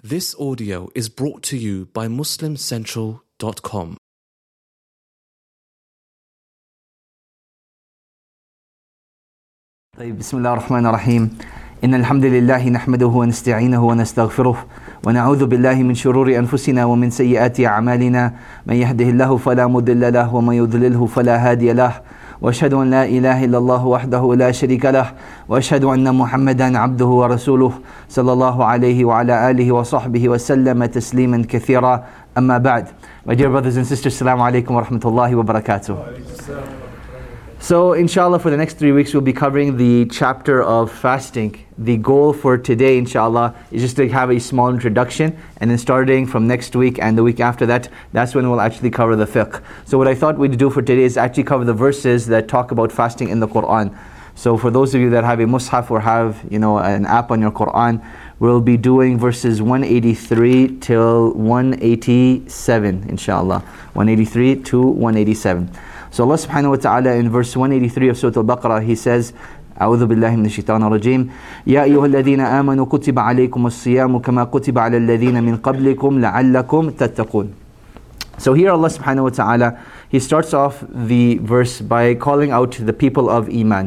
This audio is brought to you by MuslimCentral.com. بسم الله الرحمن الرحيم إن الحمد لله نحمده ونستعينه ونستغفره ونعوذ بالله من شرور أنفسنا ومن سيئات أعمالنا من يهده الله فلا مضل له ومن يضلله فلا هادي له وأشهد أن لا إله إلا الله وحده لا شريك له وأشهد أن محمدا عبده ورسوله صلى الله عليه وعلى آله وصحبه وسلم تسليما كثيرا أما بعد. My dear brothers and sisters, Assalamu alaikum wa rahmatullahi wa barakatuh. So inshallah for the next 3 weeks we'll be covering the chapter of fasting. The goal for today inshallah is just to have a small introduction, and then starting from next week and the week after that, that's when we'll actually cover the fiqh. So what I thought we'd do for today is actually cover the verses that talk about fasting in the Quran. So for those of you that have a mushaf or have an app on your Quran, we'll be doing verses 183 till 187 inshallah. 183 to 187. So Allah subhanahu wa ta'ala in verse 183 of Surah Al-Baqarah, He says, أعوذ بالله من الشيطان الرجيم يا أيها الذين آمنوا كتب عليكم الصيام كما كتب على الذين من قبلكم لعلكم تتقون. So here Allah subhanahu wa ta'ala, He starts off the verse by calling out the people of Iman.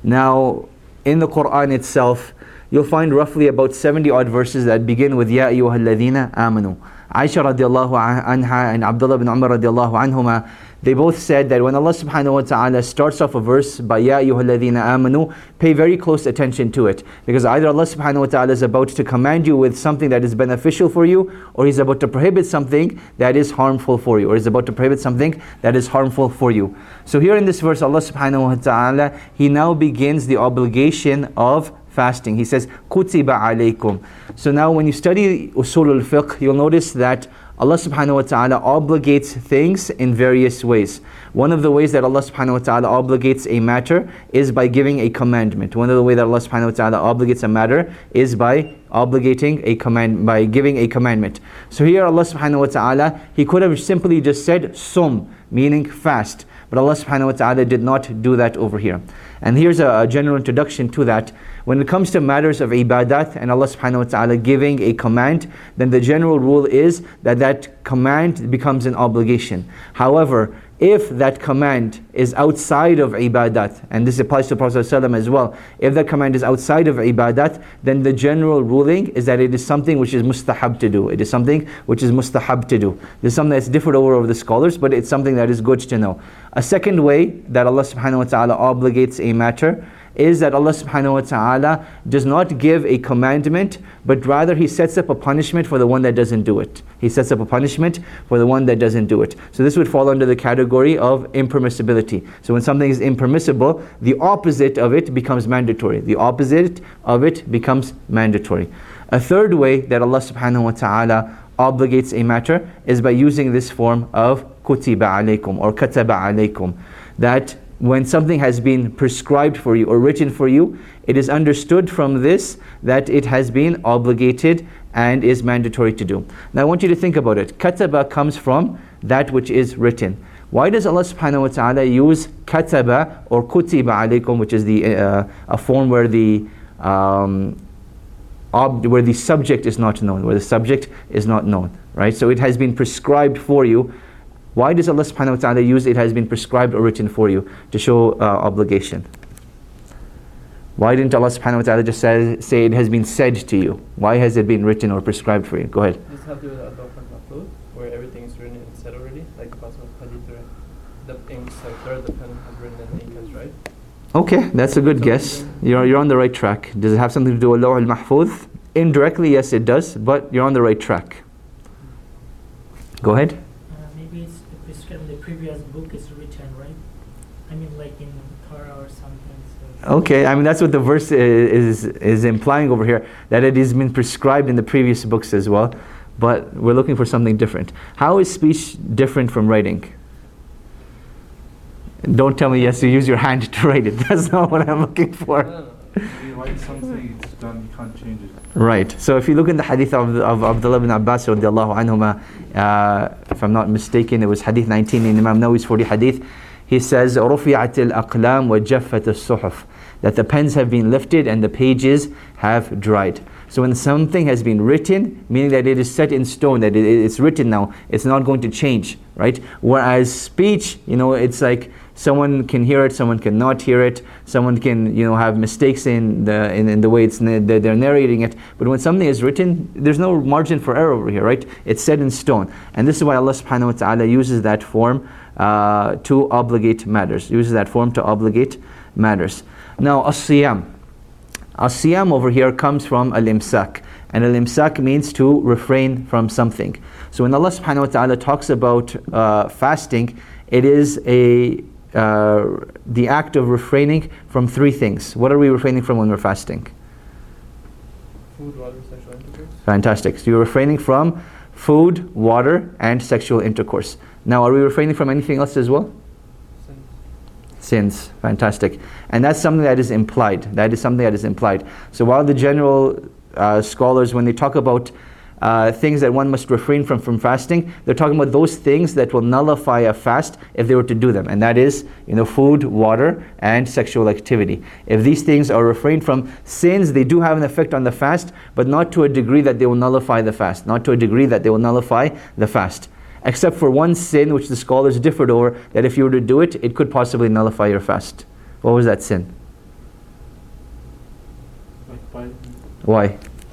Now in the Quran itself, you'll find roughly about 70 odd verses that begin with يا أيها الذين آمنوا. Aisha radiallahu anha and Abdullah bin Umar radiallahu anhuma, they both said that when Allah subhanahu wa ta'ala starts off a verse by Ya ayyuhalladhina amanu, pay very close attention to it, because either Allah subhanahu wa ta'ala is about to command you with something that is beneficial for you, or He's about to prohibit something that is harmful for you, or He's about to prohibit something that is harmful for you. So here in this verse, Allah subhanahu wa ta'ala, He now begins the obligation of fasting. He says, Kutiba alaykum. So now when you study Usul al-Fiqh, you'll notice that Allah subhanahu wa ta'ala obligates things in various ways. One of the ways that Allah subhanahu wa ta'ala obligates a matter is by giving a commandment. One of the ways that Allah subhanahu wa ta'ala obligates a matter is by giving a commandment. So here Allah subhanahu wa ta'ala, He could have simply just said sum, meaning fast. But Allah subhanahu wa ta'ala did not do that over here. And here's a general introduction to that. When it comes to matters of ibadat and Allah subhanahu wa ta'ala giving a command, then the general rule is that that command becomes an obligation. However, if that command is outside of ibadat, and this applies to Prophet ﷺ as well, if that command is outside of ibadat, then the general ruling is that it is something which is mustahab to do. It is something which is mustahab to do. This is something that's different over the scholars, but it's something that is good to know. A second way that Allah subhanahu wa ta'ala obligates a matter is that Allah subhanahu wa ta'ala does not give a commandment, but rather He sets up a punishment for the one that doesn't do it. He sets up a punishment for the one that doesn't do it. So this would fall under the category of impermissibility. So when something is impermissible, the opposite of it becomes mandatory. The opposite of it becomes mandatory. A third way that Allah subhanahu wa ta'ala obligates a matter is by using this form of kutiba alaykum or kataba alaykum, that when something has been prescribed for you or written for you, it is understood from this that it has been obligated and is mandatory to do. Now I want you to think about it. Kataba comes from that which is written. Why does Allah subhanahu wa ta'ala use kataba or kutiba alaykum, which is a form where the subject is not known, right? So it has been prescribed for you. Why does Allah subhanahu wa ta'ala use it has been prescribed or written for you to show obligation? Why didn't Allah subhanahu wa ta'ala just say it has been said to you? Why has it been written or prescribed for you? Go ahead. Does it have to do with Adab al-Mahfuz, where everything is written and said already? Like the Pasuk of Hadith, the ink, the pen has written and the ink has right? Okay, that's a good guess. You're on the right track. Does it have something to do with Lawh al-Mahfuz? Indirectly, yes it does, but you're on the right track. Go ahead. Maybe it's prescribed, the previous book is written, right? I mean like in Torah or something. So. Okay, I mean that's what the verse is implying over here, that it has been prescribed in the previous books as well, but we're looking for something different. How is speech different from writing? Don't tell me yes, you use your hand to write it. That's not what I'm looking for. You write something, it's done, you can't change it. Right. So if you look in the hadith of Abdullah bin Abbas radiallahu anhuma, if I'm not mistaken, it was hadith 19 in Imam Nawawi's 40 hadith. He says, رُفِعَتِ الْأَقْلَامُ وَجَفَّتِ الصُّحُفُ, that the pens have been lifted and the pages have dried. So when something has been written, meaning that it is set in stone, that it's written now, it's not going to change, right? Whereas speech, it's like someone can hear it, someone cannot hear it, someone can, have mistakes in the way they're narrating it. But when something is written, there's no margin for error over here, right? It's set in stone. And this is why Allah subhanahu wa ta'ala uses that form to obligate matters. Now, as-siyam. As-siyam over here comes from al-imsak. And al-imsak means to refrain from something. So when Allah subhanahu wa ta'ala talks about fasting, it is the act of refraining from three things. What are we refraining from when we're fasting? Food, water, sexual intercourse. Fantastic. So you're refraining from food, water, and sexual intercourse. Now, are we refraining from anything else as well? Sins. Fantastic. And that's something that is implied. So while the general scholars, when they talk about things that one must refrain from fasting, they're talking about those things that will nullify a fast if they were to do them. And that is, food, water, and sexual activity. If these things are refrained from, sins, they do have an effect on the fast, but not to a degree that they will nullify the fast. Except for one sin which the scholars differed over, that if you were to do it, it could possibly nullify your fast. What was that sin? Backbiting. Why?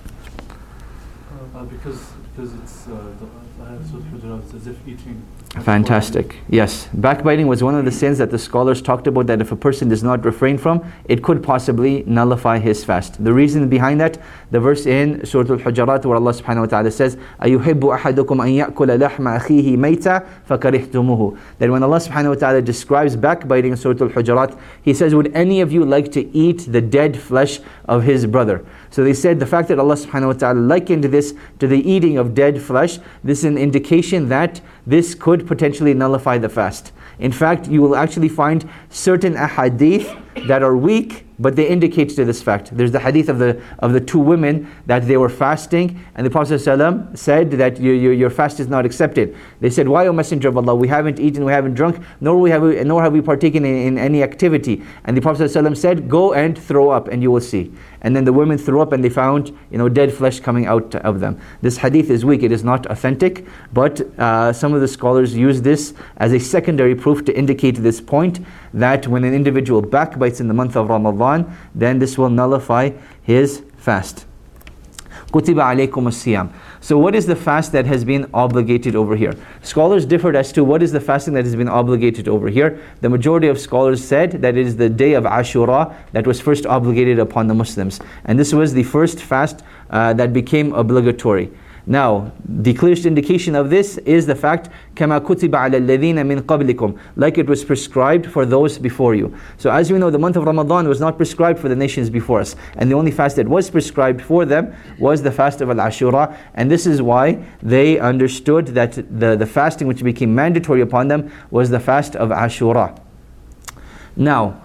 Because it's the ayat Surah Al-Hujurat, it's as if eating. Fantastic. Yes. Backbiting was one of the sins that the scholars talked about, that if a person does not refrain from, it could possibly nullify his fast. The reason behind that, the verse in Surah Al-Hujurat where Allah subhanahu wa ta'ala says, أَيُحِبُّ أَحَدُكُمْ أَن يَأْكُلَ لَحْمَ أَخِيهِ مَيْتًا فَكَرِهْتُمُوهُ. That when Allah subhanahu wa ta'ala describes backbiting in Surah Al-Hujurat, He says, would any of you like to eat the dead flesh of his brother? So they said the fact that Allah subhanahu wa ta'ala likened this to the eating of dead flesh, this is an indication that this could potentially nullify the fast. In fact, you will actually find certain ahadith that are weak, but they indicate to this fact. There's the hadith of the two women that they were fasting, and the Prophet ﷺ said that your fast is not accepted. They said, why, O Messenger of Allah? We haven't eaten, we haven't drunk, nor have we partaken in any activity. And the Prophet ﷺ said, go and throw up, and you will see. And then the women threw up, and they found dead flesh coming out of them. This hadith is weak; it is not authentic. But some of the scholars use this as a secondary proof to indicate this point, that when an individual backbites in the month of Ramadan, then this will nullify his fast. Kutiba alaykum as-siyam. So what is the fast that has been obligated over here? Scholars differed as to what is the fasting that has been obligated over here. The majority of scholars said that it is the day of Ashura that was first obligated upon the Muslims. And this was the first fast that became obligatory. Now, the clearest indication of this is the fact, كَمَا كُتِبَ عَلَى الَّذِينَ مِنْ قَبْلِكُمْ, like it was prescribed for those before you. So as we know, the month of Ramadan was not prescribed for the nations before us. And the only fast that was prescribed for them was the fast of Al-Ashura. And this is why they understood that the fasting which became mandatory upon them was the fast of Ashura. Now,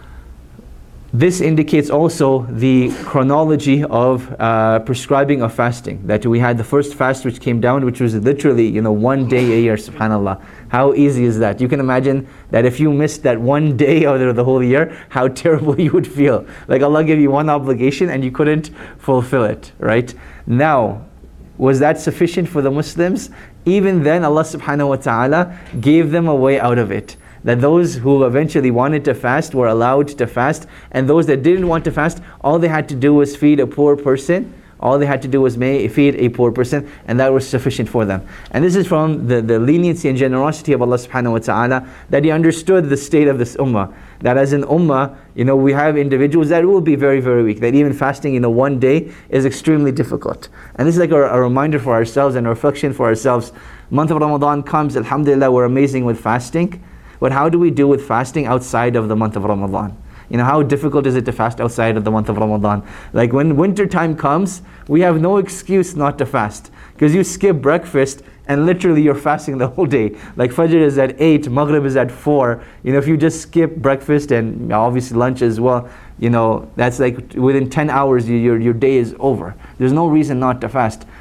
this indicates also the chronology of prescribing of fasting. That we had the first fast which came down, which was literally, 1 day a year, subhanAllah. How easy is that? You can imagine that if you missed that 1 day out of the whole year, how terrible you would feel. Like Allah gave you one obligation and you couldn't fulfill it, right? Now, was that sufficient for the Muslims? Even then, Allah subhanahu wa ta'ala gave them a way out of it. That those who eventually wanted to fast were allowed to fast, and those that didn't want to fast, all they had to do was feed a poor person. All they had to do was feed a poor person, and that was sufficient for them. And this is from the leniency and generosity of Allah subhanahu wa ta'ala, that He understood the state of this ummah. That as an ummah, we have individuals that will be very, very weak. That even fasting 1 day is extremely difficult. And this is like a reminder for ourselves and a reflection for ourselves. Month of Ramadan comes, alhamdulillah, we're amazing with fasting. But how do we deal with fasting outside of the month of Ramadan? How difficult is it to fast outside of the month of Ramadan? Like when winter time comes, we have no excuse not to fast. Because you skip breakfast and literally you're fasting the whole day. Like Fajr is at 8, Maghrib is at 4. If you just skip breakfast and obviously lunch as well, that's like within 10 hours your day is over. There's no reason not to fast.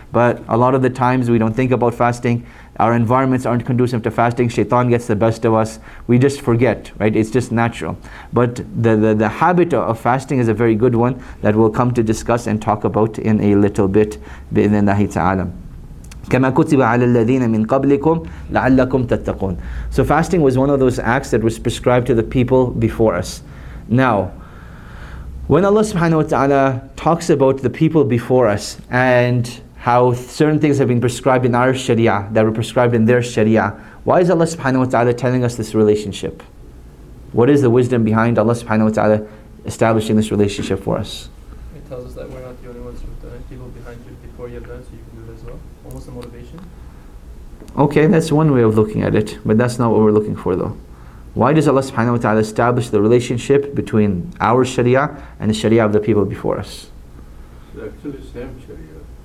But a lot of the times we don't think about fasting. Our environments aren't conducive to fasting. Shaitan gets the best of us. We just forget, right? It's just natural. But the habit of fasting is a very good one that we'll come to discuss and talk about in a little bit. بإذن الله تعالى. كما كتب على الذين من قبلكم لعلكم تتقون. So fasting was one of those acts that was prescribed to the people before us. Now, when Allah subhanahu wa ta'ala talks about the people before us and how certain things have been prescribed in our sharia that were prescribed in their sharia, why is Allah subhanahu wa ta'ala telling us this relationship? What is the wisdom behind Allah subhanahu wa ta'ala establishing this relationship for us? It tells us that we're not the only ones who've done it. People behind you before you have done it, so you can do it as well. Almost a motivation. Okay, that's one way of looking at it, but that's not what we're looking for though. Why does Allah subhanahu wa ta'ala establish the relationship between our sharia and the sharia of the people before us? It's actually same sharia.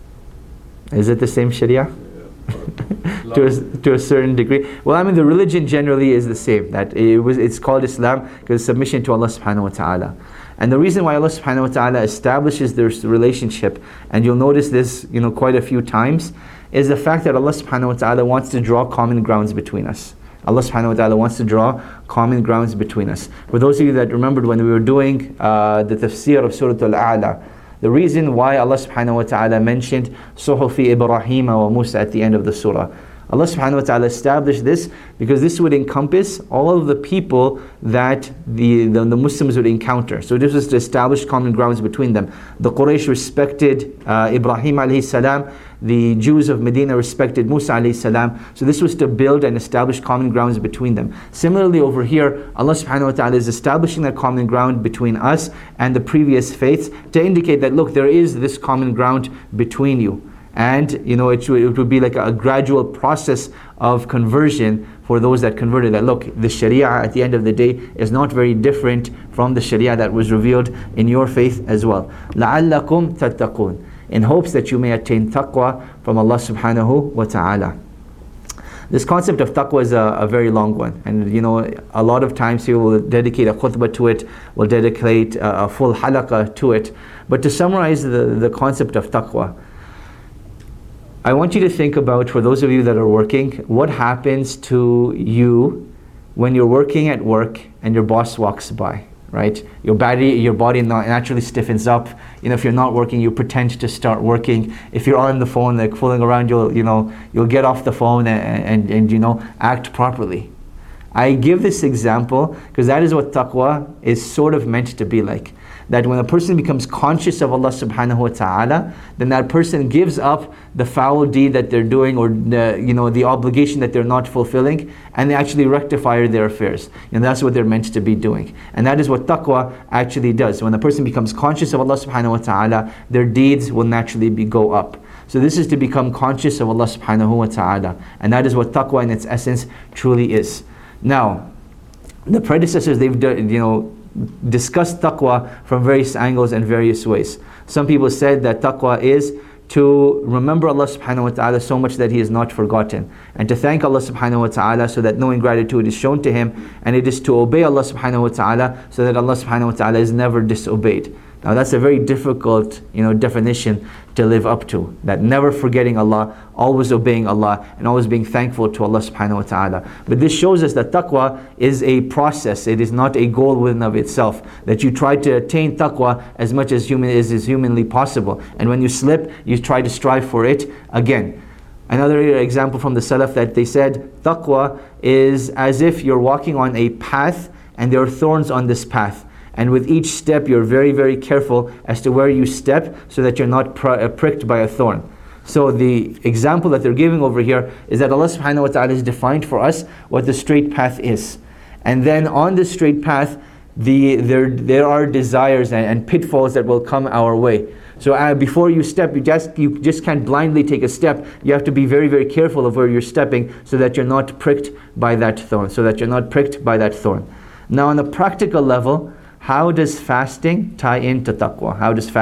Is it the same sharia? Yeah. to a certain degree. Well, I mean, the religion generally is the same. That it's called Islam because it's submission to Allah subhanahu wa ta'ala. And the reason why Allah subhanahu wa ta'ala establishes this relationship, and you'll notice this, quite a few times, is the fact that Allah subhanahu wa ta'ala wants to draw common grounds between us. Allah subhanahu wa ta'ala wants to draw common grounds between us. For those of you that remembered when we were doing the tafsir of Surah Al-A'la, the reason why Allah subhanahu wa ta'ala mentioned Suhufi Ibrahim wa Musa at the end of the surah, Allah subhanahu wa ta'ala established this because this would encompass all of the people that the Muslims would encounter. So this was to establish common grounds between them. The Quraysh respected Ibrahim alayhi salam. The Jews of Medina respected Musa alayhi salam. So this was to build and establish common grounds between them. Similarly over here, Allah subhanahu wa ta'ala is establishing that common ground between us and the previous faiths to indicate that, look, there is this common ground between you. And it would be like a gradual process of conversion for those that converted. That look, the Sharia at the end of the day is not very different from the Sharia that was revealed in your faith as well. لَعَلَّكُمْ تَتَّقُونَ, in hopes that you may attain taqwa from Allah subhanahu wa ta'ala. This concept of taqwa is a very long one, and a lot of times we will dedicate a khutbah to it, we'll dedicate a full halaqah to it. But to summarize the concept of taqwa, I want you to think about, for those of you that are working, what happens to you when you're working at work and your boss walks by, right? Your body naturally stiffens up. If you're not working, you pretend to start working. If you're on the phone, like fooling around, you'll get off the phone and act properly. I give this example because that is what taqwa is sort of meant to be like. That when a person becomes conscious of Allah subhanahu wa ta'ala, then that person gives up the foul deed that they're doing, or the obligation that they're not fulfilling, and they actually rectify their affairs. And that's what they're meant to be doing. And that is what taqwa actually does. When a person becomes conscious of Allah subhanahu wa ta'ala, their deeds will naturally go up. So this is to become conscious of Allah subhanahu wa ta'ala. And that is what taqwa in its essence truly is. Now, the predecessors, they've discussed taqwa from various angles and various ways. Some people said that taqwa is to remember Allah subhanahu wa ta'ala so much that He is not forgotten, and to thank Allah subhanahu wa ta'ala so that no ingratitude is shown to Him, and it is to obey Allah subhanahu wa ta'ala so that Allah subhanahu wa ta'ala is never disobeyed. Now that's a very difficult definition to live up to, that never forgetting Allah, always obeying Allah, and always being thankful to Allah subhanahu wa ta'ala. But this shows us that taqwa is a process. It is not a goal within of itself, that you try to attain taqwa as much as is humanly possible, and when you slip, you try to strive for it again. Another example from the Salaf, that they said taqwa is as if you're walking on a path and there are thorns on this path. And with each step, you're very, very careful as to where you step so that you're not pricked by a thorn. So the example that they're giving over here is that Allah subhanahu wa ta'ala has defined for us what the straight path is. And then on the straight path, there are desires and pitfalls that will come our way. So before you step, you just can't blindly take a step. You have to be very, very careful of where you're stepping so that you're not pricked by that thorn. Now on a practical level, how does fasting tie into taqwa?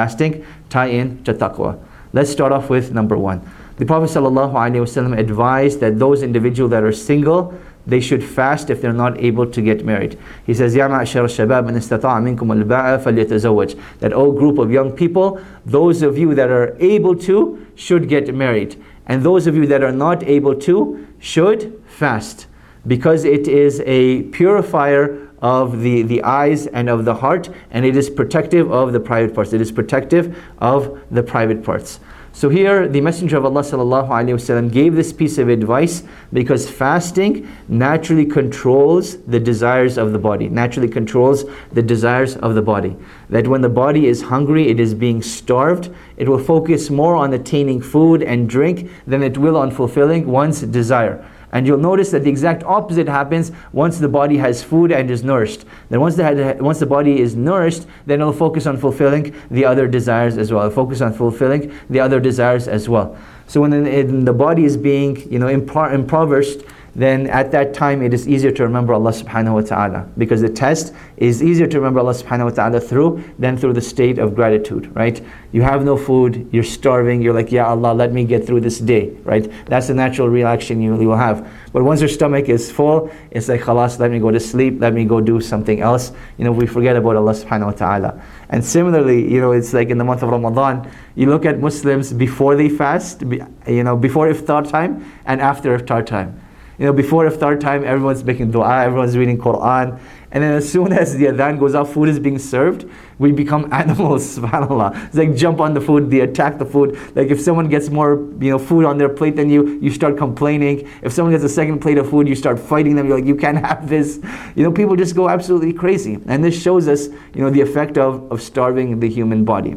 Let's start off with number one. The Prophet ﷺ advised that those individuals that are single, they should fast if they're not able to get married. He says, يَا مَعْشَرَ الشَّبَابِ مَنِ اسْتَطَاعَ مِنْكُمُ الْبَاءَ فَلْيَتَزَوَّجْ. That, O group of young people, those of you that are able to should get married. And those of you that are not able to should fast. Because it is a purifier of the eyes and of the heart, and it is protective of the private parts. It is protective of the private parts. So here, the Messenger of Allah sallallahu alaihi wasallam gave this piece of advice because fasting naturally controls the desires of the body. Naturally controls the desires of the body. That when the body is hungry, it is being starved, it will focus more on attaining food and drink than it will on fulfilling one's desire. And you'll notice that the exact opposite happens once the body has food and is nourished. Then once the body is nourished, then it'll focus on fulfilling the other desires as well. It'll focus on fulfilling the other desires as well. So when the body is being impoverished, then at that time it is easier to remember Allah subhanahu wa ta'ala. Because the test is easier to remember Allah subhanahu wa ta'ala through than through the state of gratitude, right? You have no food, you're starving, you're like, Ya Allah, let me get through this day, right? That's the natural reaction you will have. But once your stomach is full, it's like, khalas, let me go to sleep, let me go do something else. We forget about Allah subhanahu wa ta'ala. And similarly, it's like in the month of Ramadan, you look at Muslims before they fast, before iftar time and after iftar time. Before iftar time, everyone's making dua, everyone's reading Quran, and then as soon as the adhan goes off, food is being served, we become animals, subhanAllah. It's like jump on the food, they attack the food. Like if someone gets more food on their plate than you start complaining. If someone gets a second plate of food, you start fighting them, you're like, you can't have this. People just go absolutely crazy. And this shows us, the effect of starving the human body.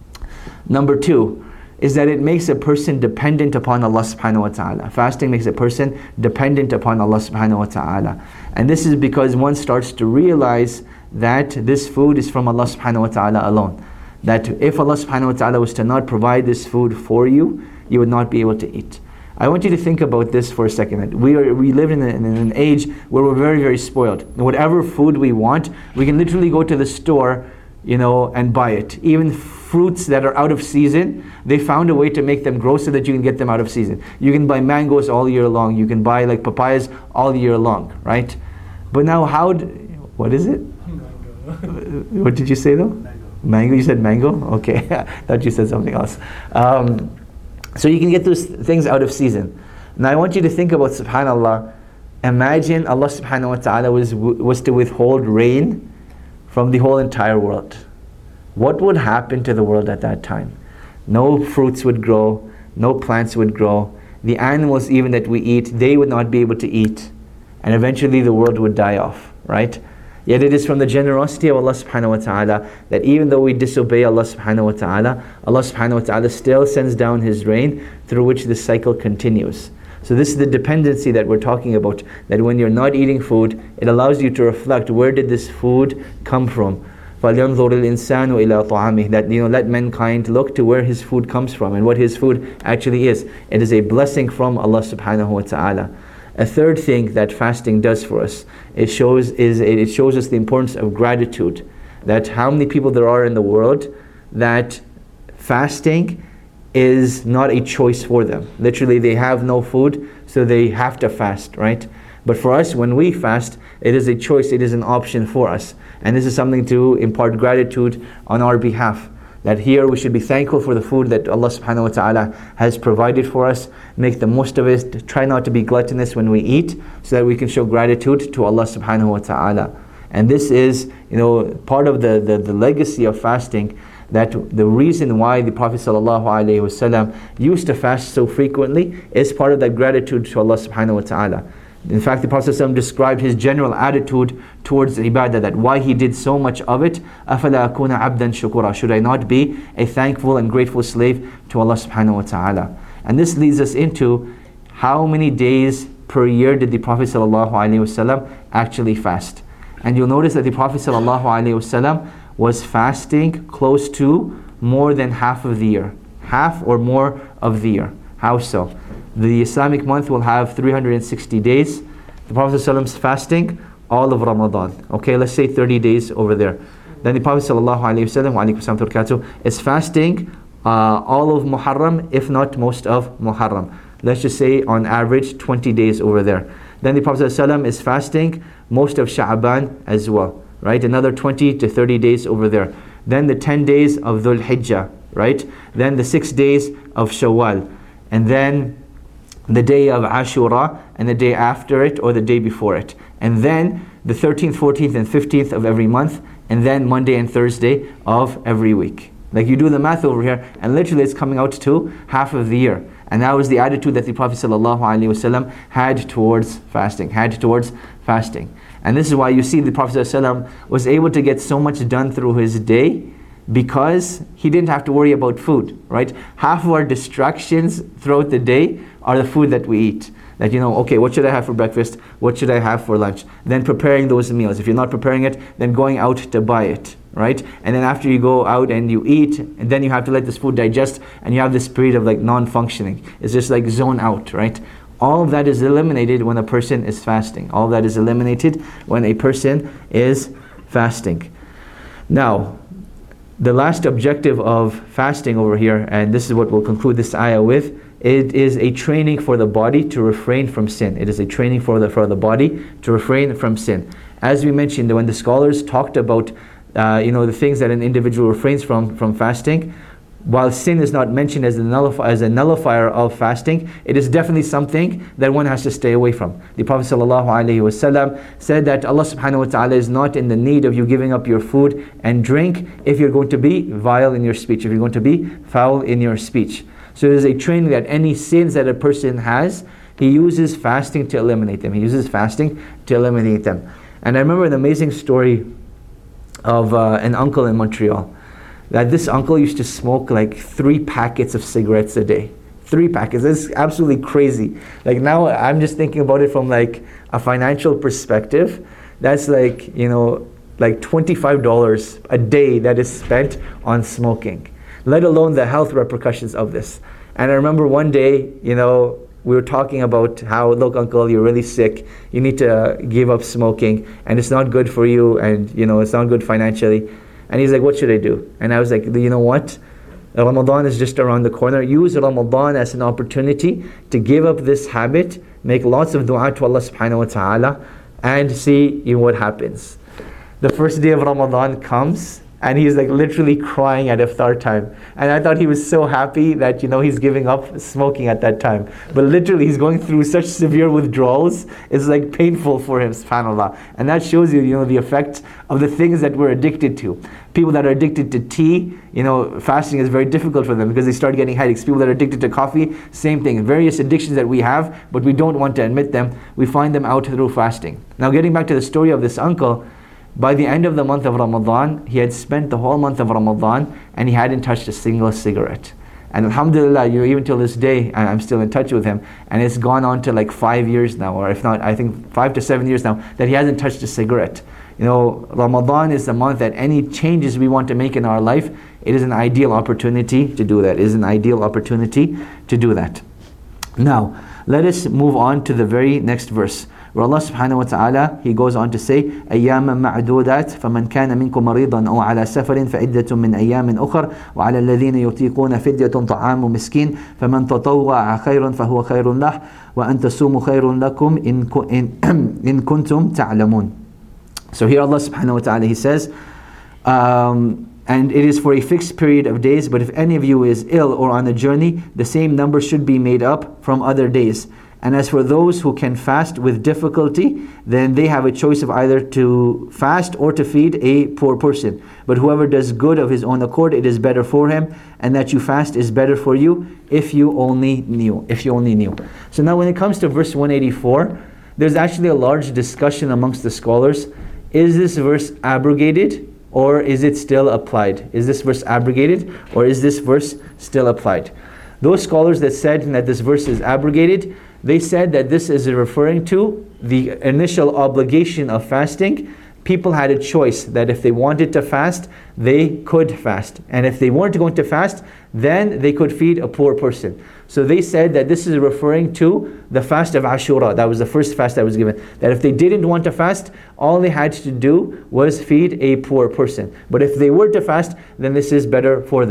Number 2, is that it makes a person dependent upon Allah subhanahu wa ta'ala. Fasting makes a person dependent upon Allah subhanahu wa ta'ala. And this is because one starts to realize that this food is from Allah subhanahu wa ta'ala alone. That if Allah subhanahu wa ta'ala was to not provide this food for you, you would not be able to eat. I want you to think about this for a second. We live in an age where we're very, very spoiled. Whatever food we want, we can literally go to the store, and buy it. Even fruits that are out of season, they found a way to make them grow so that you can get them out of season. You can buy mangoes all year long. You can buy like papayas all year long, right? But now what is it? Mango. What did you say though? Mango. You said mango? Okay. I thought you said something else. So you can get those things out of season. Now I want you to think about, subhanAllah, imagine Allah subhanahu wa ta'ala was to withhold rain from the whole entire world. What would happen to the world at that time? No fruits would grow, no plants would grow. The animals even that we eat, they would not be able to eat. And eventually the world would die off, right? Yet it is from the generosity of Allah subhanahu wa ta'ala that even though we disobey Allah subhanahu wa ta'ala, Allah subhanahu wa ta'ala still sends down His rain through which the cycle continues. So this is the dependency that we're talking about, that when you're not eating food, it allows you to reflect, where did this food come from? فَلْيَنْظُرِ الْإِنسَانُ إِلَىٰ طَعَامِهِ. That let mankind look to where his food comes from and what his food actually is. It is a blessing from Allah subhanahu wa ta'ala. A third thing that fasting does for us, it shows us the importance of gratitude. That how many people there are in the world that fasting is not a choice for them. Literally they have no food, so they have to fast, right? But for us, when we fast, it is a choice, it is an option for us. And this is something to impart gratitude on our behalf. That here we should be thankful for the food that Allah subhanahu wa ta'ala has provided for us. Make the most of it. Try not to be gluttonous when we eat, so that we can show gratitude to Allah subhanahu wa ta'ala. And this is, part of the legacy of fasting, that the reason why the Prophet ﷺ used to fast so frequently is part of that gratitude to Allah subhanahu wa ta'ala. In fact, the Prophet ﷺ described his general attitude towards ibadah, that why he did so much of it. أَفَلَا أَكُونَ عَبْدًا شُكُورًا. Should I not be a thankful and grateful slave to Allah subhanahu wa ta'ala? And this leads us into how many days per year did the Prophet ﷺ actually fast. And you'll notice that the Prophet ﷺ was fasting close to more than half of the year. Half or more of the year. How so? The Islamic month will have 360 days. The Prophet ﷺ's fasting all of Ramadan. Okay, let's say 30 days over there. Then the Prophet ﷺ is fasting all of Muharram, if not most of Muharram. Let's just say on average 20 days over there. Then the Prophet ﷺ is fasting most of Sha'ban as well, right? Another 20 to 30 days over there. Then the 10 days of Dhul Hijjah, right? Then the 6 days of Shawwal. And then the day of Ashura, and the day after it or the day before it. And then the 13th, 14th, and 15th of every month. And then Monday and Thursday of every week. Like you do the math over here, and literally it's coming out to half of the year. And that was the attitude that the Prophet ﷺ had towards fasting, And this is why you see the Prophet ﷺ was able to get so much done through his day, because he didn't have to worry about food, right? Half of our distractions throughout the day are the food that we eat. That, okay, what should I have for breakfast? What should I have for lunch? Then preparing those meals. If you're not preparing it, then going out to buy it, right? And then after you go out and you eat, and then you have to let this food digest, and you have this period of like non-functioning. It's just like zone out, right? All of that is eliminated when a person is fasting. All of that is eliminated when a person is fasting. Now, the last objective of fasting over here, and this is what we'll conclude this ayah with, it is a training for the body to refrain from sin. It is a training for the body to refrain from sin. As we mentioned, when the scholars talked about the things that an individual refrains from fasting, while sin is not mentioned as a nullifier of fasting, it is definitely something that one has to stay away from. The Prophet ﷺ said that Allah subhanahu wa ta'ala is not in the need of you giving up your food and drink if you're going to be vile in your speech, if you're going to be foul in your speech. So it is a training that any sins that a person has, he uses fasting to eliminate them. And I remember an amazing story of an uncle in Montreal. That this uncle used to smoke like 3 packets of cigarettes a day. 3 packets. That's absolutely crazy. Like now I'm just thinking about it from like a financial perspective. That's like, like $25 a day that is spent on smoking. Let alone the health repercussions of this. And I remember one day, we were talking about how, look uncle, you're really sick. You need to give up smoking and it's not good for you and it's not good financially. And he's like, what should I do? And I was like, you know what? Ramadan is just around the corner. Use Ramadan as an opportunity to give up this habit, make lots of dua to Allah subhanahu wa ta'ala, and see what happens. The first day of Ramadan comes, and he's like literally crying at iftar time. And I thought he was so happy that he's giving up smoking at that time. But literally he's going through such severe withdrawals, it's like painful for him, subhanAllah. And that shows you, the effect of the things that we're addicted to. People that are addicted to tea, fasting is very difficult for them because they start getting headaches. People that are addicted to coffee, same thing. Various addictions that we have, but we don't want to admit them, we find them out through fasting. Now getting back to the story of this uncle, by the end of the month of Ramadan, he had spent the whole month of Ramadan and he hadn't touched a single cigarette. And alhamdulillah, even till this day, I'm still in touch with him. And it's gone on to like 5 years now, or if not, I think 5 to 7 years now, that he hasn't touched a cigarette. Ramadan is the month that any changes we want to make in our life, it is an ideal opportunity to do that. Now, let us move on to the very next verse, where Allah subhanahu wa ta'ala, He goes on to say, أَيَّامًا مَعْدُودَاتٍ فَمَنْ كَانَ مِنْكُمْ مَرِيضًا أَوْ عَلَى سَفَرٍ فَعِدَّةٌ مِنْ أَيَّامٍ أُخَرَ وَعَلَى الَّذِينَ يُطِيقُونَ فِدْيَةٌ طَعَامُ مِسْكِينٍ فَمَنْ تَطَوَّعَ خَيْرًا فَهُوَ خَيْرٌ لَهُ وَأَنْ تَصُومُوا خَيْرٌ لَكُمْ إِن كُنْتُمْ تَعْلَمُونَ. So here Allah subhanahu wa ta'ala, He says, and it is for a fixed period of days, but if any of you is ill or on a journey, the same number should be made up from other days. And as for those who can fast with difficulty, then they have a choice of either to fast or to feed a poor person. But whoever does good of his own accord, it is better for him, and that you fast is better for you if you only knew. So now when it comes to verse 184, there's actually a large discussion amongst the scholars. Is this verse abrogated or is it still applied? Is this verse abrogated or is this verse still applied? Those scholars that said that this verse is abrogated, they said that this is referring to the initial obligation of fasting. People had a choice that if they wanted to fast, they could fast. And if they weren't going to fast, then they could feed a poor person. So they said that this is referring to the fast of Ashura. That was the first fast that was given. That if they didn't want to fast, all they had to do was feed a poor person. But if they were to fast, then this is better for them.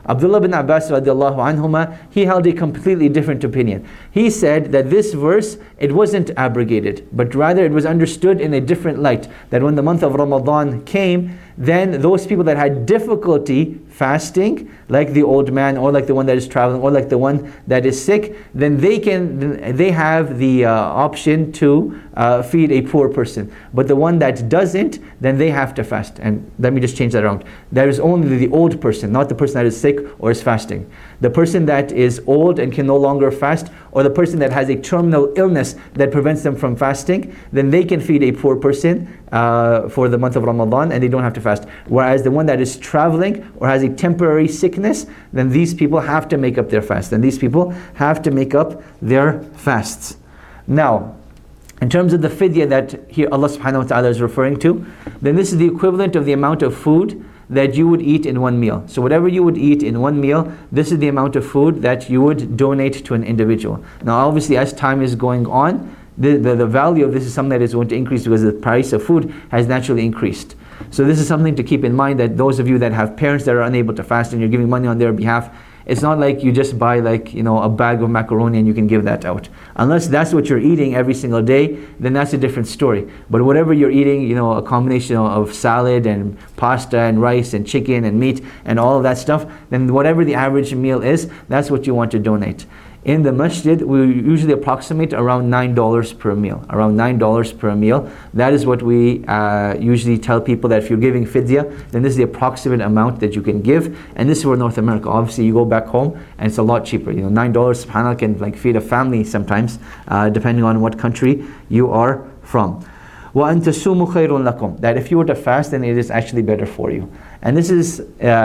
Abdullah bin Abbas radiallahu anhuma, he held a completely different opinion. He said that this verse, it wasn't abrogated, but rather it was understood in a different light. That when the month of Ramadan came, then those people that had difficulty fasting, like the old man, or like the one that is traveling, or like the one that is sick, then they have the option to feed a poor person. But the one that doesn't, then they have to fast. And let me just change that around. There is only the old person, not the person that is sick or is fasting. The person that is old and can no longer fast, or the person that has a terminal illness that prevents them from fasting, then they can feed a poor person for the month of Ramadan, and they don't have to fast. Whereas the one that is traveling or has a temporary sickness, then these people have to make up their fast. And these people have to make up their fasts. Now, in terms of the fidya that here Allah subhanahu wa ta'ala is referring to, then this is the equivalent of the amount of food that you would eat in one meal. So whatever you would eat in one meal, this is the amount of food that you would donate to an individual. Now obviously as time is going on, the value of this is something that is going to increase because the price of food has naturally increased. So this is something to keep in mind, that those of you that have parents that are unable to fast and you're giving money on their behalf, it's not like you just buy a bag of macaroni and you can give that out. Unless that's what you're eating every single day, then that's a different story. But whatever you're eating, a combination of salad and pasta and rice and chicken and meat and all of that stuff, then whatever the average meal is, that's what you want to donate. In the masjid, we usually approximate around $9 per meal. Around $9 per meal. That is what we usually tell people, that if you're giving fidya, then this is the approximate amount that you can give. And this is for North America. Obviously, you go back home and it's a lot cheaper. $9, subhanAllah, can feed a family sometimes, depending on what country you are from. وَأَن تَصُومُوا خَيْرٌ لَكُمْ. That if you were to fast, then it is actually better for you. And this is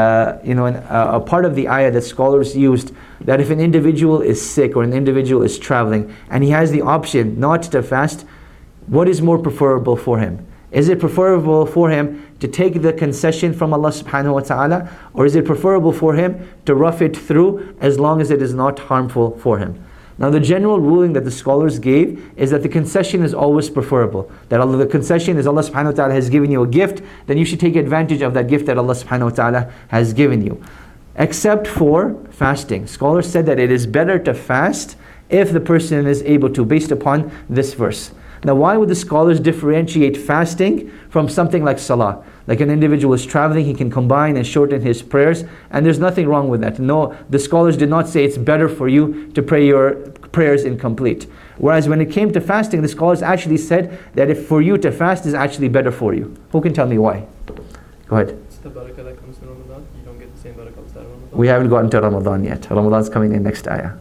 a part of the ayah that scholars used, that if an individual is sick or an individual is traveling and he has the option not to fast, what is more preferable for him? Is it preferable for him to take the concession from Allah subhanahu wa ta'ala, or is it preferable for him to rough it through as long as it is not harmful for him? Now the general ruling that the scholars gave is that the concession is always preferable. That the concession is Allah subhanahu wa ta'ala has given you a gift, then you should take advantage of that gift that Allah subhanahu wa ta'ala has given you. Except for fasting. Scholars said that it is better to fast if the person is able to, based upon this verse. Now why would the scholars differentiate fasting from something like salah? Like an individual is traveling, he can combine and shorten his prayers, and there's nothing wrong with that. No, the scholars did not say it's better for you to pray your prayers incomplete. Whereas when it came to fasting, the scholars actually said that if for you to fast is actually better for you. Who can tell me why? Go ahead. It's the barakah that comes in Ramadan. You don't get the same barakah outside of Ramadan. We haven't gotten to Ramadan yet. Ramadan's coming in next ayah.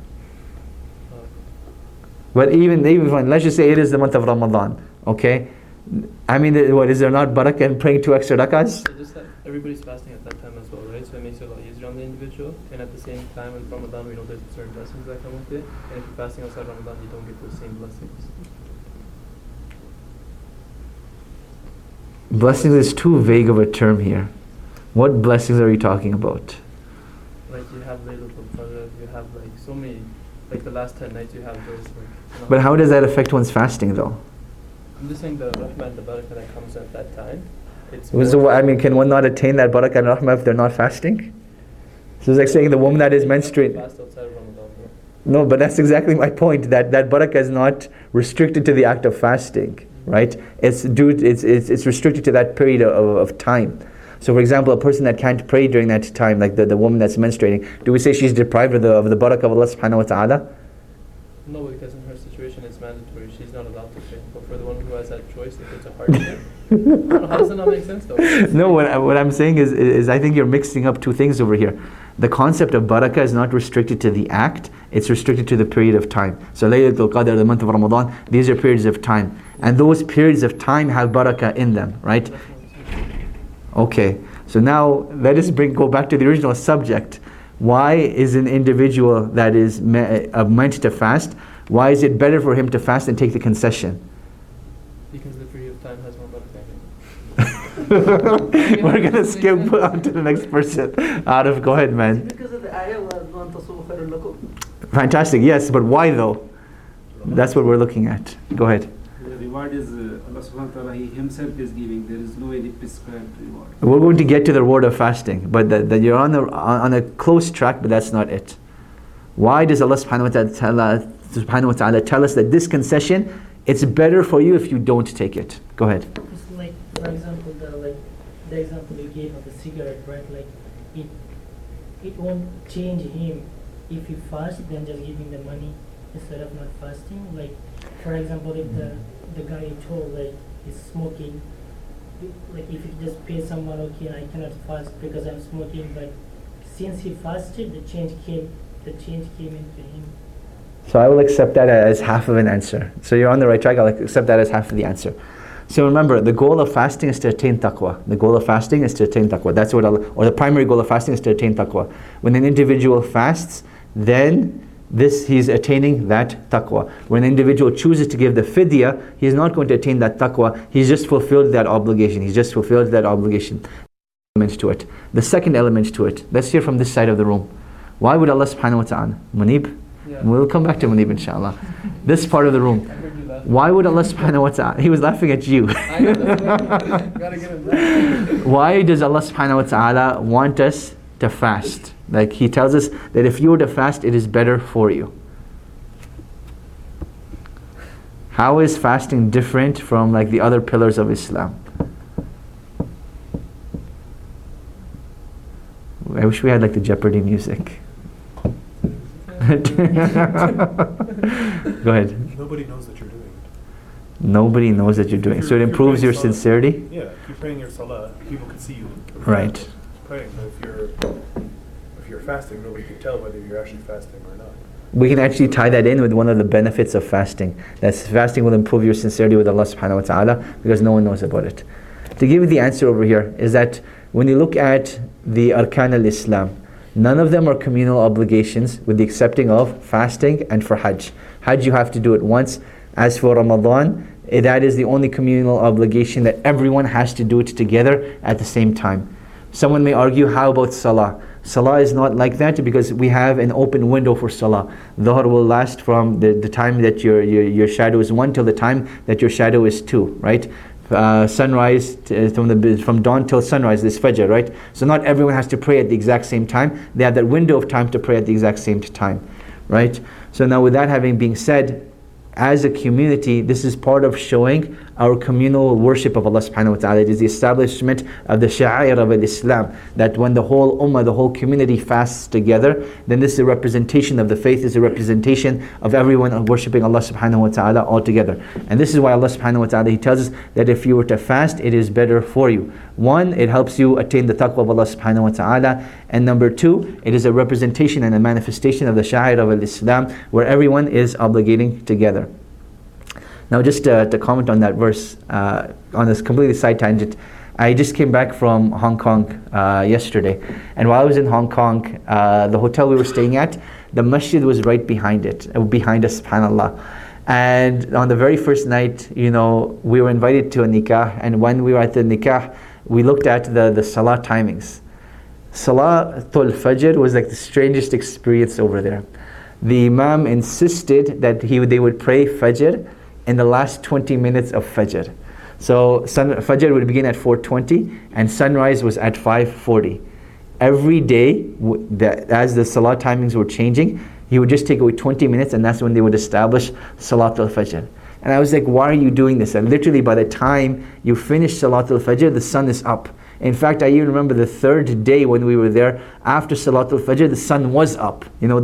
But even when, let's just say it is the month of Ramadan, okay? I mean, what, is there not barakah in praying 2 extra rakahs? So just that everybody's fasting at that time as well, right? So it makes it a lot easier on the individual. And at the same time, with Ramadan, we know there's certain blessings that come with it. And if you're fasting outside Ramadan, you don't get those same blessings. Blessings is too vague of a term here. What blessings are you talking about? Like you have Laylatul Qadr, you have so many, the last 10 nights you have those. But how does that affect one's fasting though? I'm just saying the rahmah, the barakah that comes at that time. Can one not attain that barakah and rahmah if they're not fasting? So it's like saying the woman that is menstruating. Fast outside of Ramadan. No, but that's exactly my point. That barakah is not restricted to the act of fasting, right? It's restricted to that period of time. So for example, a person that can't pray during that time, like the woman that's menstruating, do we say she's deprived of the barakah of Allah subhanahu wa ta'ala? No, because in her situation it's mandatory. She's not allowed to pray. But for the one who has that choice, if it's a hardship, how does it not make sense though? No, what I'm saying is I think you're mixing up two things over here. The concept of barakah is not restricted to the act, it's restricted to the period of time. So Laylatul Qadr, the month of Ramadan, these are periods of time. And those periods of time have barakah in them, right? Okay, so now let us go back to the original subject. Why is an individual that is meant to fast, why is it better for him to fast and take the concession? Because the period of time has more barakah. We're going to skip on to the next person. Arif, go ahead, man. Because of the ayah, وَأَنْ تَصُومُوا خَيْرٌ لَكُمْ. Fantastic, yes, but why though? That's what we're looking at. Go ahead. Because reward is Allah subhanahu wa ta'ala, He Himself is giving. There is no any prescribed reward. We're going to get to the reward of fasting, but that you're on a close track, but that's not it. Why does Allah subhanahu wa ta'ala tell us that this concession, it's better for you if you don't take it? Go ahead. It's like, for example, the example you gave of the cigarette, right? Like, it won't change him if he fasts, then just giving the money instead of not fasting. Like, for example, if the guy you told, like, is smoking, like, if you just pay someone, okay, I cannot fast because I'm smoking, but since he fasted, the change came into him. So I will accept that as half of an answer. So you're on the right track. I'll accept that as half of the answer. So remember, the goal of fasting is to attain taqwa. The goal of fasting is to attain taqwa. That's what or the primary goal of fasting is to attain taqwa. When an individual fasts, then he's attaining that taqwa. When an individual chooses to give the fidya, he's not going to attain that taqwa. He's just fulfilled that obligation. Element to it. The second element to it. Let's hear from this side of the room. Why would Allah subhanahu wa ta'ala, Munib? Yeah. We'll come back to Munib inshallah. This part of the room. Why would Allah subhanahu wa ta'ala, he was laughing at you. I know, that's what gotta get him back. Why does Allah subhanahu wa ta'ala want us to fast? Like He tells us that if you were to fast, it is better for you. How is fasting different from like the other pillars of Islam? I wish we had like the Jeopardy music. Go ahead. Nobody knows that you're doing it. Nobody knows that you're doing it. So it improves your sincerity? Yeah, if you're praying your salah, people can see you. Right. Praying, but if you're fasting, nobody can tell whether you're actually fasting or not. We can actually tie that in with one of the benefits of fasting. That fasting will improve your sincerity with Allah subhanahu wa ta'ala because no one knows about it. To give you the answer over here is that when you look at the Arkan al-Islam, none of them are communal obligations with the excepting of fasting and for Hajj. Hajj you have to do it once. As for Ramadan, that is the only communal obligation that everyone has to do it together at the same time. Someone may argue, how about Salah? Salah is not like that because we have an open window for Salah. Dhuhr will last from the time that your shadow is 1 till the time that your shadow is 2, right? Sunrise from dawn till sunrise, this Fajr, right? So not everyone has to pray at the exact same time. They have that window of time to pray at the exact same time, right? So now with that having been said, as a community, this is part of showing our communal worship of Allah subhanahu wa ta'ala. It is the establishment of the sha'air of Islam, that when the whole ummah, the whole community fasts together, then this is a representation of the faith, is a representation of everyone worshipping Allah subhanahu wa ta'ala all together. And this is why Allah subhanahu wa ta'ala, He tells us that if you were to fast, it is better for you. 1, it helps you attain the taqwa of Allah subhanahu wa ta'ala. And number 2, it is a representation and a manifestation of the sha'air of Islam, where everyone is obligating together. Now just to comment on that verse, on this completely side tangent, I just came back from Hong Kong yesterday, and while I was in Hong Kong, the hotel we were staying at, the masjid was right behind us, subhanAllah. And on the very first night, we were invited to a nikah, and when we were at the nikah, we looked at the salah timings. Salatul Fajr was like the strangest experience over there. The Imam insisted that they would pray Fajr in the last 20 minutes of Fajr. So Fajr would begin at 4:20 and sunrise was at 5:40. Every day, as the Salah timings were changing, he would just take away 20 minutes and that's when they would establish Salatul Fajr. And I was like, why are you doing this? And literally by the time you finish Salatul Fajr, the sun is up. In fact, I even remember the third day when we were there, after Salatul Fajr, the sun was up.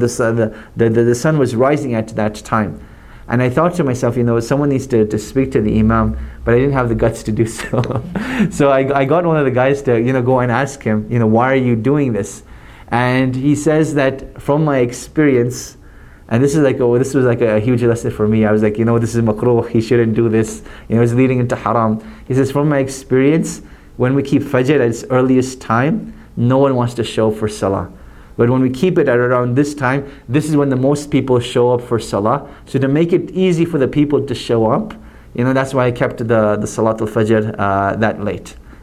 The sun was rising at that time. And I thought to myself, someone needs to speak to the Imam, but I didn't have the guts to do so. So I got one of the guys to, go and ask him, why are you doing this? And he says that from my experience, and this was like a huge lesson for me. I was like, this is makruh, he shouldn't do this. It's leading into haram. He says, from my experience, when we keep Fajr at its earliest time, no one wants to show for Salah. But when we keep it at around this time, this is when the most people show up for Salah. So to make it easy for the people to show up, that's why I kept the Salatul Fajr that late.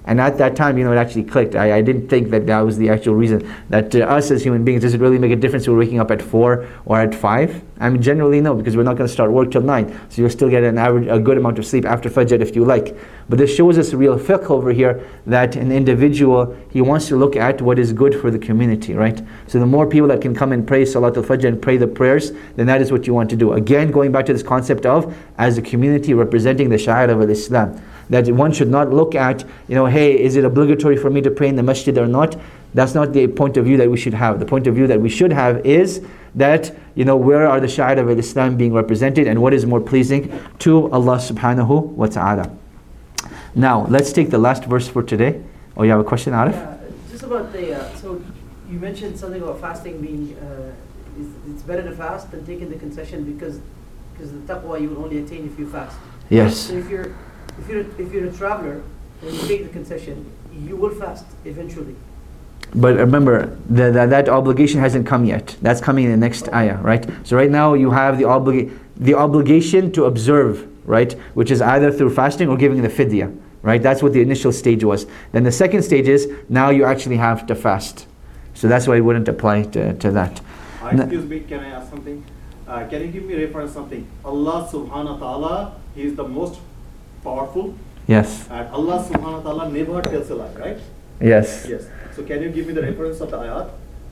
And at that time, it actually clicked. I didn't think that was the actual reason. That to us as human beings, does it really make a difference if we're waking up at 4 or at 5? I mean, generally no, because we're not going to start work till 9. So you'll still get a good amount of sleep after Fajr if you like. But this shows us a real fiqh over here, that an individual, he wants to look at what is good for the community, right? So the more people that can come and pray Salatul Fajr and pray the prayers, then that is what you want to do. Again, going back to this concept of, as a community representing the Sha'air of Islam, that one should not look at, hey, is it obligatory for me to pray in the masjid or not? That's not the point of view that we should have. The point of view that we should have is that, where are the Sha'air of Islam being represented and what is more pleasing to Allah subhanahu wa ta'ala. Now, let's take the last verse for today. Oh, you have a question, Arif? Yeah, just about so you mentioned something about fasting being, it's better to fast than taking the concession because the taqwa you will only attain if you fast. Yes. So if you're a traveler and you take the concession, you will fast eventually. But remember, that obligation hasn't come yet. That's coming in the next ayah, right? So right now you have the obligation to observe, right? Which is either through fasting or giving the fidya, right? That's what the initial stage was. Then the second stage is, now you actually have to fast. So that's why it wouldn't apply to that. Excuse me, can I ask something? Can you give me reference something? Allah subhanahu wa ta'ala, He is the most powerful. Yes. And Allah subhanahu wa ta'ala never tells a lie, right? Yes. Yes. So can you give me the reference of the ayat?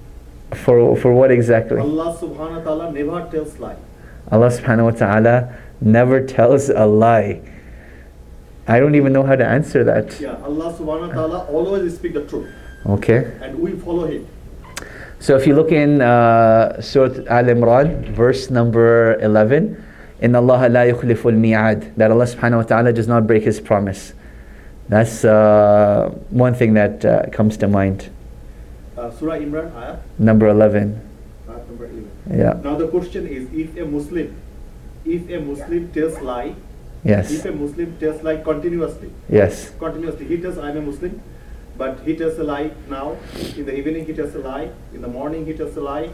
For what exactly? Allah subhanahu wa ta'ala never tells lie. Allah subhanahu wa ta'ala never tells a lie. I don't even know how to answer that. Yeah, Allah subhanahu wa ta'ala always speak the truth. Okay. And we follow Him. So if you look in Surah Al-Imran, verse number 11, إِنَّ اللَّهَ لَا يُخْلِفُ الْمِيعَادِ, that Allah subhanahu wa ta'ala does not break His promise. That's one thing that comes to mind. Surah Imran, ayat? Number 11. Ayat number 11. Yeah. Now the question is, if a Muslim tells lie, Yes. if a Muslim tells lie continuously, Yes. he tells I'm a Muslim, but he tells a lie now, in the evening he tells a lie, in the morning he tells a lie,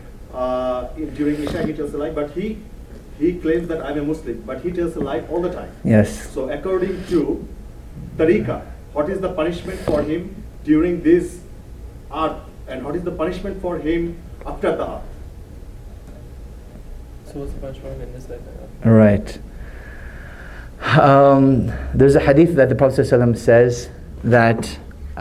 during Isha he tells a lie, but he claims that I'm a Muslim, but he tells a lie all the time. Yes. So according to Tariqah, what is the punishment for him during this art, and what is the punishment for him after the art? So what's the punishment in this life? Right. There's a hadith that the Prophet ﷺ says that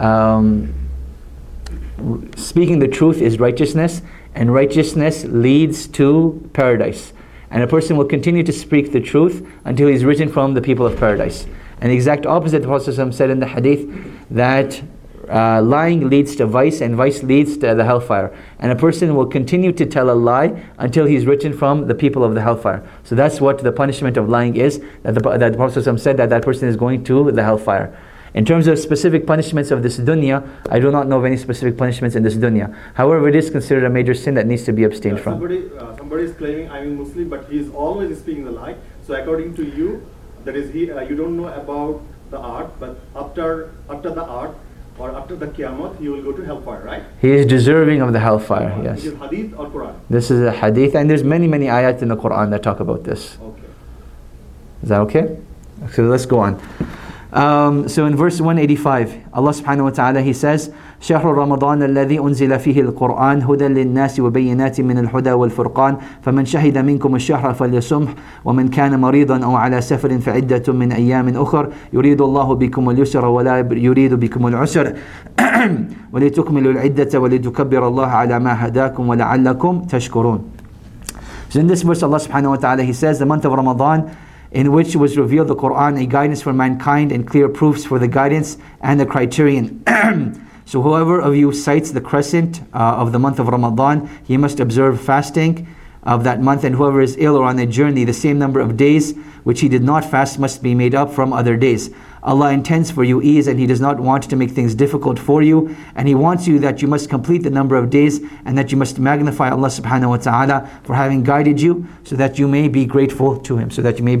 speaking the truth is righteousness, and righteousness leads to paradise. And a person will continue to speak the truth until he's written from the people of paradise. And the exact opposite, the Prophet ﷺ said in the hadith that lying leads to vice, and vice leads to the hellfire. And a person will continue to tell a lie until he's written from the people of the hellfire. So that's what the punishment of lying is, that the Prophet ﷺ said that person is going to the hellfire. In terms of specific punishments of this dunya, I do not know of any specific punishments in this dunya. However, it is considered a major sin that needs to be abstained from. Somebody is claiming I'm a Muslim, but he is always speaking the lie. So according to you, that is you don't know about the art, but after the art or after the Qiyamah, he will go to hellfire, right? He is deserving of the hellfire, yes. Is it hadith or Quran? This is a hadith, and there's many ayat in the Quran that talk about this. Okay. Is that okay? So let's go on. So in verse 185, Allah subhanahu wa ta'ala, He says, شهر رمضان الذي أنزل فيه القرآن هدى للناس وبينات من الهدى والفرقان فمن شهد منكم الشهر فليصمه ومن كان مريضا أو على سفر فعدة من أيام أخر يريد الله بكم اليسر ولا يريد بكم العسر ولتكملوا العدة ولتكبروا الله على ما هداكم ولعلكم تشكرون. So in this verse, Allah subhanahu wa ta'ala, He says, the month of Ramadan, in which was revealed the Quran, a guidance for mankind and clear proofs for the guidance and the criterion. So whoever of you sights the crescent of the month of Ramadan, he must observe fasting of that month, and whoever is ill or on a journey, the same number of days which he did not fast must be made up from other days. Allah intends for you ease, and He does not want to make things difficult for you, and He wants you that you must complete the number of days, and that you must magnify Allah subhanahu wa ta'ala for having guided you, so that you may be grateful to Him.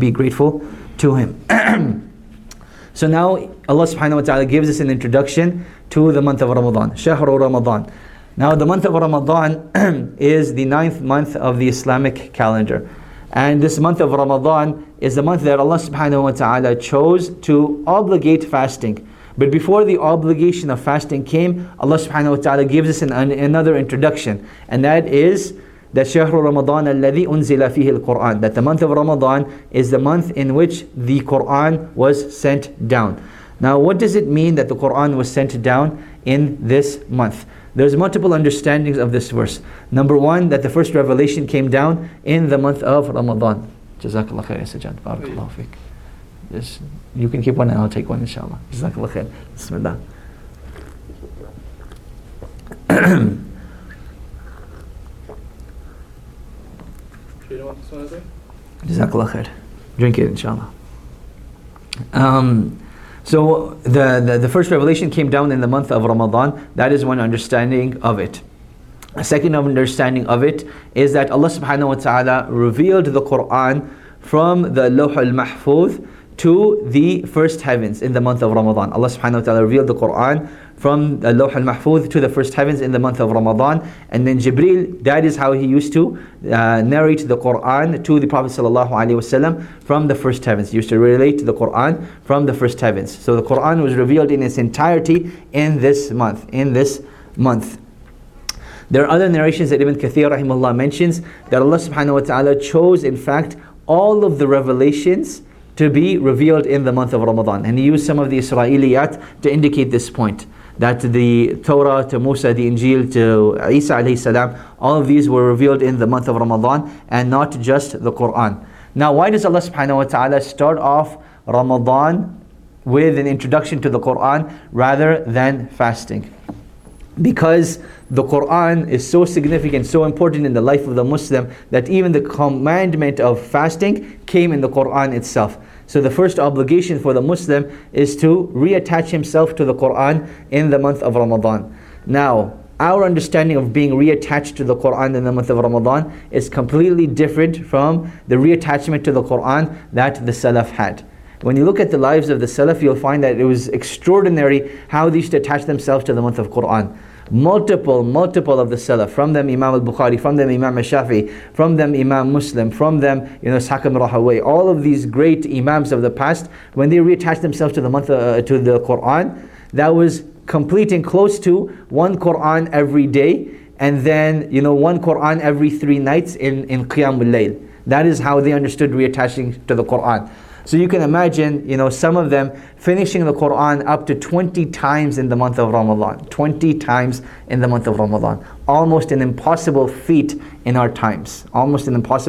So now Allah subhanahu wa ta'ala gives us an introduction to the month of Ramadan. Shahru Ramadan. Now the month of Ramadan is the 9th month of the Islamic calendar. And this month of Ramadan is the month that Allah subhanahu wa ta'ala chose to obligate fasting. But before the obligation of fasting came, Allah subhanahu wa ta'ala gives us another introduction, and that is that شهر رمضان الذي أنزل فيه القرآن, that the month of Ramadan is the month in which the Quran was sent down. Now what does it mean that the Quran was sent down in this month? There's multiple understandings of this verse. Number one, that the first revelation came down in the month of Ramadan. Jazakallah khair, Sajjad. Barakallahu fiqh. Yes, you can keep one and I'll take one, inshallah. Jazakallah khair. Bismillah. You know what this one is? Jazakallah khair. Drink it, inshallah. So the first revelation came down in the month of Ramadan. That is one understanding of it. A second understanding of it is that Allah subhanahu wa ta'ala revealed the Quran from the Lawh al-Mahfuz to the first heavens in the month of Ramadan. Allah subhanahu wa ta'ala revealed the Quran from the Lawh al-Mahfuz to the first heavens in the month of Ramadan. And then Jibreel, that is how he used to narrate the Quran to the Prophet sallallahu alaihi wasallam from the first heavens. He used to relate the Quran from the first heavens. So the Quran was revealed in its entirety in this month. There are other narrations that Ibn Kathir rahimahullah mentions that Allah subhanahu wa ta'ala chose in fact all of the revelations to be revealed in the month of Ramadan. And he used some of the Israeliyat to indicate this point. That the Torah to Musa, the Injil to Isa alayhi salam, all of these were revealed in the month of Ramadan and not just the Quran. Now why does Allah subhanahu wa ta'ala start off Ramadan with an introduction to the Quran rather than fasting? Because the Quran is so significant, so important in the life of the Muslim, that even the commandment of fasting came in the Quran itself. So the first obligation for the Muslim is to reattach himself to the Quran in the month of Ramadan. Now, our understanding of being reattached to the Quran in the month of Ramadan is completely different from the reattachment to the Quran that the Salaf had. When you look at the lives of the Salaf, you'll find that it was extraordinary how they used to attach themselves to the month of Quran. Multiple of the Salaf, from them Imam al-Bukhari, from them Imam al-Shafi, from them Imam Muslim, from them Ishaq ibn Rahawayh, all of these great Imams of the past, when they reattached themselves to the month to the Quran, that was completing close to one Quran every day, and then one Quran every 3 nights in Qiyamul Layl. That is how they understood reattaching to the Quran. So you can imagine, some of them finishing the Quran up to 20 times in the month of Ramadan. 20 times in the month of Ramadan. Almost an impossible feat in our times. But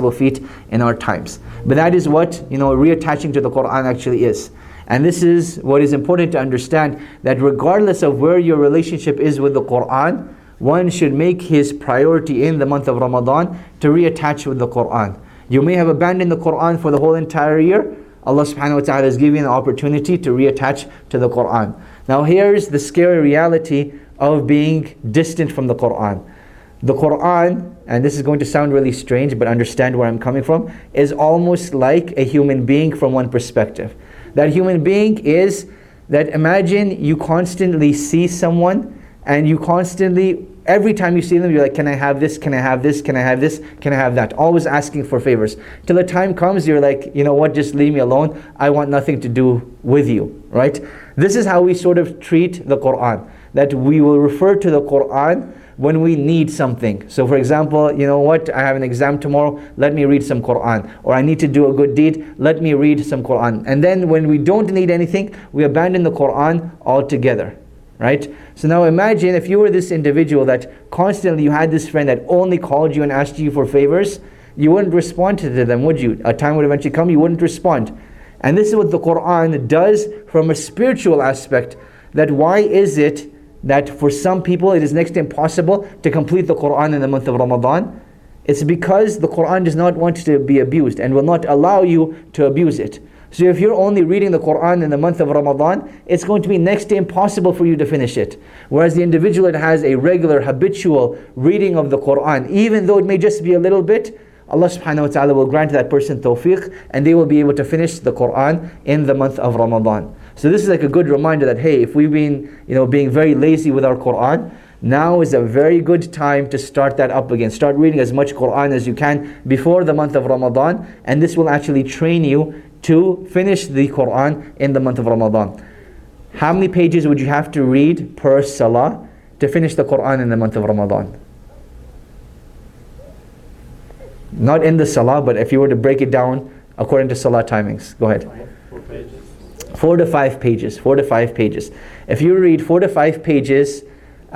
that is what, reattaching to the Quran actually is. And this is what is important to understand, that regardless of where your relationship is with the Quran, one should make his priority in the month of Ramadan to reattach with the Quran. You may have abandoned the Quran for the whole entire year. Allah subhanahu wa ta'ala is giving an opportunity to reattach to the Quran. Now here's the scary reality of being distant from the Quran. The Quran, and this is going to sound really strange, but understand where I'm coming from, is almost like a human being from one perspective. That human being is that, imagine you constantly see someone, and you constantly, every time you see them, you're like, can I have this, can I have this, can I have this, can I have that? Always asking for favors. Till the time comes, you're like, you know what, just leave me alone. I want nothing to do with you, right? This is how we sort of treat the Quran. That we will refer to the Quran when we need something. So for example, you know what, I have an exam tomorrow, let me read some Quran. Or I need to do a good deed, let me read some Quran. And then when we don't need anything, we abandon the Quran altogether. Right? So now imagine if you were this individual that constantly you had this friend that only called you and asked you for favors, you wouldn't respond to them, would you? A time would eventually come, you wouldn't respond. And this is what the Quran does from a spiritual aspect. That why is it that for some people it is next to impossible to complete the Quran in the month of Ramadan? It's because the Quran does not want to be abused and will not allow you to abuse it. So if you're only reading the Quran in the month of Ramadan, it's going to be next to impossible for you to finish it. Whereas the individual that has a regular, habitual reading of the Quran, even though it may just be a little bit, Allah subhanahu wa ta'ala will grant that person tawfiq, and they will be able to finish the Quran in the month of Ramadan. So this is like a good reminder that, hey, if we've been being very lazy with our Quran, now is a very good time to start that up again. Start reading as much Quran as you can before the month of Ramadan, and this will actually train you to finish the Quran in the month of Ramadan. How many pages would you have to read per salah to finish the Quran in the month of Ramadan? Not in the salah, but if you were to break it down according to salah timings. Go ahead. 4 pages. 4 to 5 pages. 4 to 5 pages. If you read 4 to 5 pages,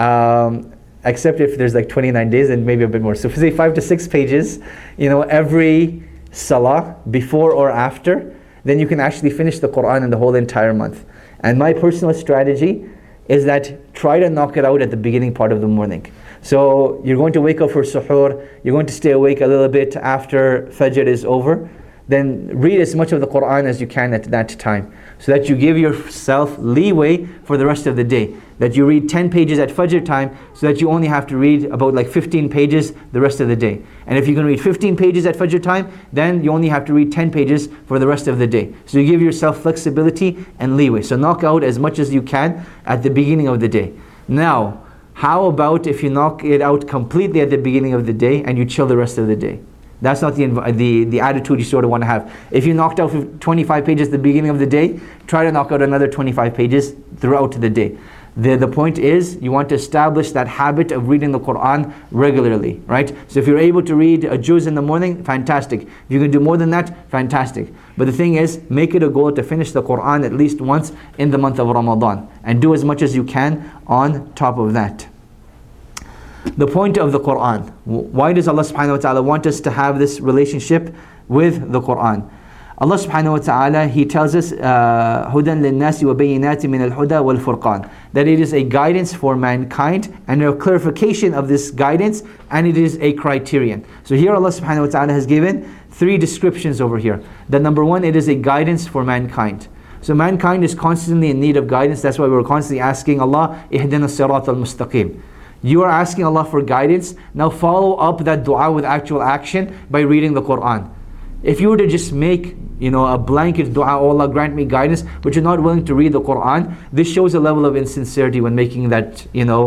except if there's like 29 days, then maybe a bit more. So if you say 5 to 6 pages, every salah, before or after, then you can actually finish the Quran in the whole entire month. And my personal strategy is that try to knock it out at the beginning part of the morning. So you're going to wake up for suhoor, you're going to stay awake a little bit after Fajr is over, then read as much of the Quran as you can at that time, so that you give yourself leeway for the rest of the day. That you read 10 pages at Fajr time, so that you only have to read about like 15 pages the rest of the day. And if you can read 15 pages at Fajr time, then you only have to read 10 pages for the rest of the day. So you give yourself flexibility and leeway. So knock out as much as you can at the beginning of the day. Now, how about if you knock it out completely at the beginning of the day and you chill the rest of the day? That's not the attitude you sort of want to have. If you knocked out 25 pages at the beginning of the day, try to knock out another 25 pages throughout the day. The point is, you want to establish that habit of reading the Quran regularly, right? So if you're able to read a juz in the morning, fantastic. If you can do more than that, fantastic. But the thing is, make it a goal to finish the Quran at least once in the month of Ramadan. And do as much as you can on top of that. The point of the Quran. Why does Allah subhanahu wa ta'ala want us to have this relationship with the Quran? Allah subhanahu wa ta'ala, He tells us, هُدًى لِلنَّاسِ وَبَيِّنَاتٍ مِنَ الْهُدَى وَالْفُرْقَانِ, that it is a guidance for mankind and a clarification of this guidance, and it is a criterion. So here Allah subhanahu wa ta'ala has given 3 descriptions over here. That number 1, it is a guidance for mankind. So mankind is constantly in need of guidance. That's why we're constantly asking Allah, اهدنا الصراط المستقيم. You are asking Allah for guidance. Now follow up that dua with actual action by reading the Quran. If you were to just make a blanket dua, oh Allah grant me guidance, but you're not willing to read the Quran, this shows a level of insincerity when making that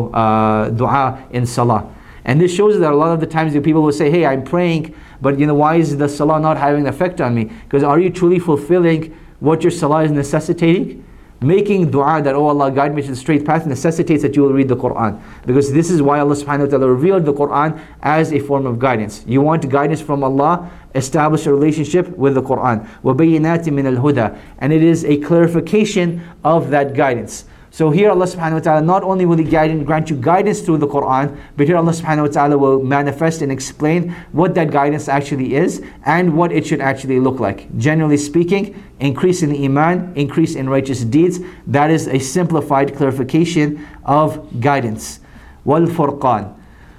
dua in salah. And this shows that a lot of the times the people will say, hey, I'm praying, but why is the salah not having an effect on me? Because are you truly fulfilling what your salah is necessitating? Making dua that, oh Allah guide me to the straight path, necessitates that you will read the Quran. Because this is why Allah subhanahu wa ta'ala revealed the Quran as a form of guidance. You want guidance from Allah, establish a relationship with the Quran. وَبَيِّنَاتٍ مِنَ الْهُدَى. And it is a clarification of that guidance. So here Allah subhanahu wa ta'ala, not only will He grant you guidance through the Quran, but here Allah subhanahu wa ta'ala will manifest and explain what that guidance actually is and what it should actually look like. Generally speaking, increase in iman, increase in righteous deeds. That is a simplified clarification of guidance. Wal-Furqan.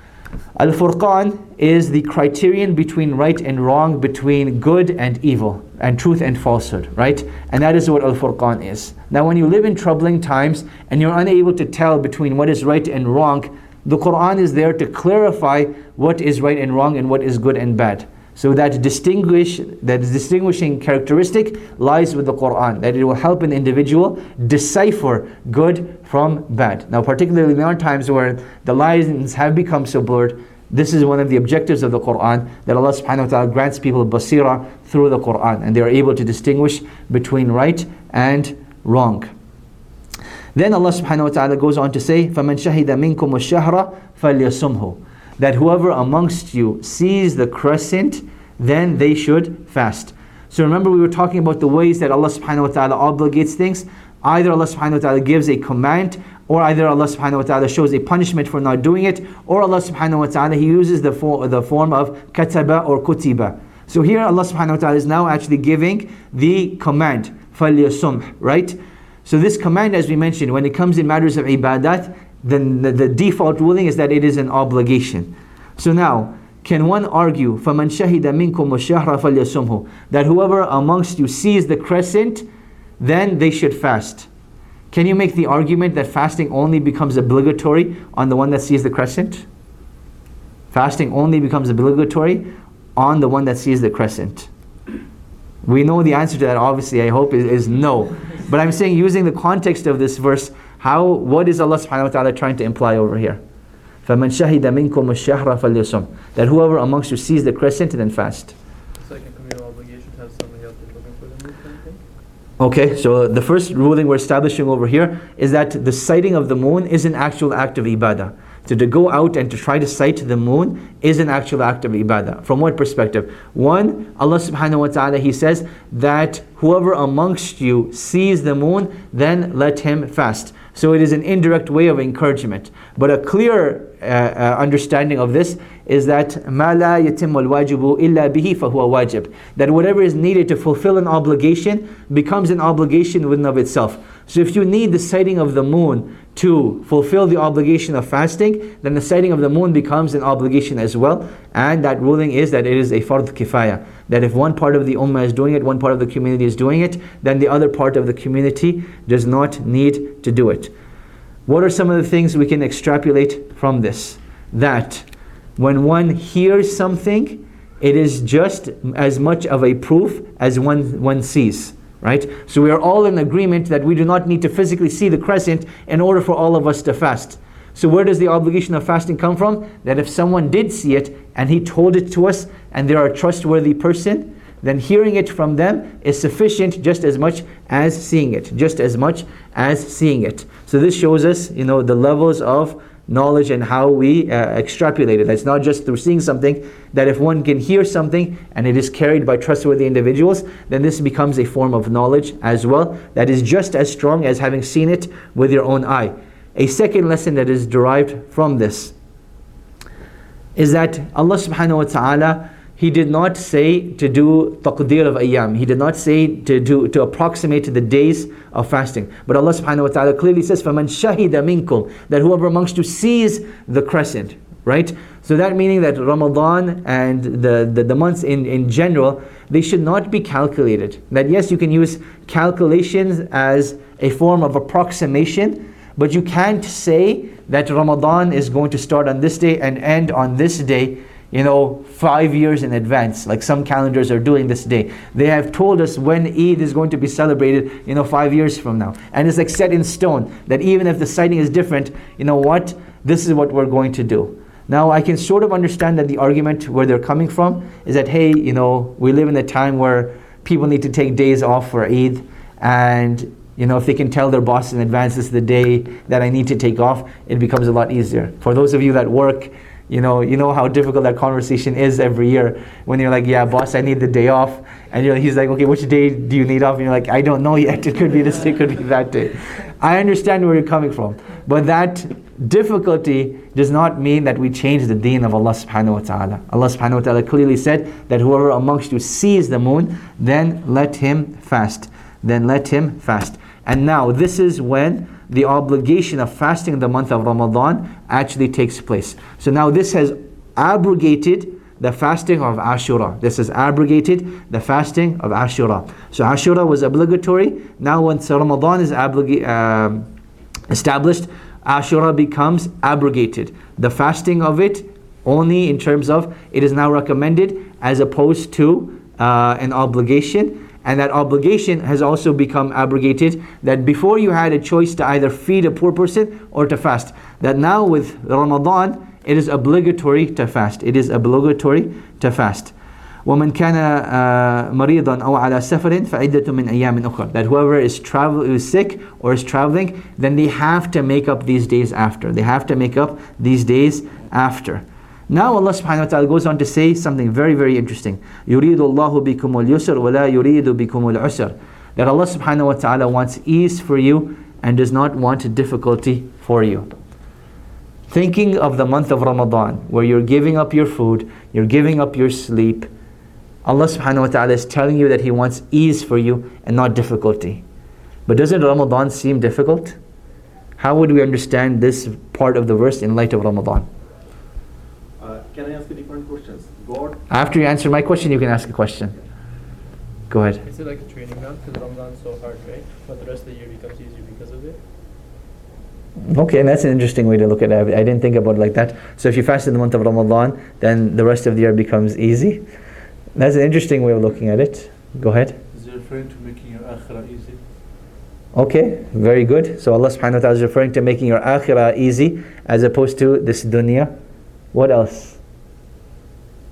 Al-Furqan is the criterion between right and wrong, between good and evil, and truth and falsehood, right? And that is what Al-Furqan is. Now when you live in troubling times and you're unable to tell between what is right and wrong, the Quran is there to clarify what is right and wrong and what is good and bad. So that distinguishing characteristic lies with the Quran, that it will help an individual decipher good from bad. Now particularly in our times where the lines have become so blurred, this is one of the objectives of the Quran, that Allah subhanahu wa ta'ala grants people basira through the Quran, and they are able to distinguish between right and wrong. Then Allah subhanahu wa ta'ala goes on to say, فَمَنْ شَهِدَ مِنْكُمُ الشَّهْرَ فَلْيَصُمْهُ, that whoever amongst you sees the crescent, then they should fast. So remember, we were talking about the ways that Allah subhanahu wa ta'ala obligates things. Either Allah subhanahu wa ta'ala gives a command, or either Allah subhanahu wa ta'ala shows a punishment for not doing it, or Allah subhanahu wa ta'ala, He uses the form of kataba or kutiba. So here Allah subhanahu wa ta'ala is now actually giving the command, فَلْيَصُمْ, right? So this command, as we mentioned, when it comes in matters of ibadat, then the default ruling is that it is an obligation. So now, can one argue, فَمَنْ شَهِدَ مِنْكُمُ الشَّهْرَ فَلْيَصُمْهُ, that whoever amongst you sees the crescent, then they should fast? Can you make the argument that fasting only becomes obligatory on the one that sees the crescent? Fasting only becomes obligatory on the one that sees the crescent. We know the answer to that, obviously, I hope, is no. But I'm saying, using the context of this verse, what is Allah subhanahu wa ta'ala trying to imply over here? فَمَنْ شَهِدَ مِنْكُمُ الشَّهْرَ فَلْيَصُمْ, that whoever amongst you sees the crescent, then fast. It's like a communal obligation to have somebody out there looking for them, kind of thing? Okay, so the first ruling we're establishing over here is that the sighting of the moon is an actual act of ibadah. So to go out and to try to sight the moon is an actual act of ibadah. From what perspective? One, Allah subhanahu wa ta'ala, He says that whoever amongst you sees the moon, then let him fast. So it is an indirect way of encouragement. But a clear understanding of this is that مَا لَا يَتِمُّ الْوَاجِبُ إِلَّا بِهِ فَهُوَ وَاجِب. That whatever is needed to fulfill an obligation becomes an obligation within of itself. So if you need the sighting of the moon to fulfill the obligation of fasting, then the sighting of the moon becomes an obligation as well. And that ruling is that it is a fard kifaya. That if one part of the ummah is doing it, one part of the community is doing it, then the other part of the community does not need to do it. What are some of the things we can extrapolate from this? That when one hears something, it is just as much of a proof as one sees. Right? So we are all in agreement that we do not need to physically see the crescent in order for all of us to fast. So where does the obligation of fasting come from? That if someone did see it and he told it to us and they are a trustworthy person, then hearing it from them is sufficient just as much as seeing it. Just as much as seeing it. So this shows us, the levels of knowledge and how we extrapolate it. It's not just through seeing something, that if one can hear something and it is carried by trustworthy individuals, then this becomes a form of knowledge as well that is just as strong as having seen it with your own eye. A second lesson that is derived from this is that Allah subhanahu wa ta'ala, He did not say to do taqdeer of ayyam. He did not say to approximate the days of fasting. But Allah subhanahu wa ta'ala clearly says, فَمَنْ شَهِدَ مِنْكُمْ, that whoever amongst you sees the crescent. Right? So that meaning that Ramadan and the months in general, they should not be calculated. That yes, you can use calculations as a form of approximation, but you can't say that Ramadan is going to start on this day and end on this day, 5 years in advance, like some calendars are doing this day. They have told us when Eid is going to be celebrated, 5 years from now. And it's like set in stone, that even if the sighting is different, this is what we're going to do. Now I can sort of understand that the argument where they're coming from is that, hey, we live in a time where people need to take days off for Eid, and if they can tell their boss in advance, this is the day that I need to take off, it becomes a lot easier. For those of you that work, you know how difficult that conversation is every year when you're like, yeah, boss, I need the day off. And he's like, okay, which day do you need off? And you're like, I don't know yet. It could be this day, it could be that day. I understand where you're coming from. But that difficulty does not mean that we change the deen of Allah subhanahu wa ta'ala. Allah subhanahu wa ta'ala clearly said that whoever amongst you sees the moon, then let him fast. Then let him fast. And now this is when the obligation of fasting in the month of Ramadan actually takes place. So now this has abrogated the fasting of Ashura. This has abrogated the fasting of Ashura. So Ashura was obligatory. Now once Ramadan is established, Ashura becomes abrogated. The fasting of it only in terms of it is now recommended as opposed to an obligation. And that obligation has also become abrogated, that before you had a choice to either feed a poor person or to fast. That now with Ramadan, it is obligatory to fast. It is obligatory to fast. وَمَنْ كَانَ مَرِيضًا أَوْ عَلَى سَفَرٍ فَعِدَّةٌ مِنْ أَيَّامٍ أُخْرَى. That whoever is sick or is traveling, then they have to make up these days after. They have to make up these days after. Now Allah subhanahu wa ta'ala goes on to say something very, very interesting. يُرِيدُ اللَّهُ بِكُمُ الْيُسْرَ وَلَا يُرِيدُ بِكُمُ الْعُسْرَ. That Allah subhanahu wa ta'ala wants ease for you and does not want difficulty for you. Thinking of the month of Ramadan, where you're giving up your food, you're giving up your sleep, Allah subhanahu wa ta'ala is telling you that He wants ease for you and not difficulty. But doesn't Ramadan seem difficult? How would we understand this part of the verse in light of Ramadan? Can I ask you different questions? God. After you answer my question, you can ask a question. Go ahead. Is it like a training ground? Because Ramadan is so hard, right? But the rest of the year becomes easier because of it? Okay, and that's an interesting way to look at it. I didn't think about it like that. So if you fast in the month of Ramadan, then the rest of the year becomes easy. That's an interesting way of looking at it. Go ahead. Is it referring to making your akhirah easy? Okay, very good. So Allah subhanahu wa ta'ala is referring to making your akhirah easy as opposed to this dunya. What else?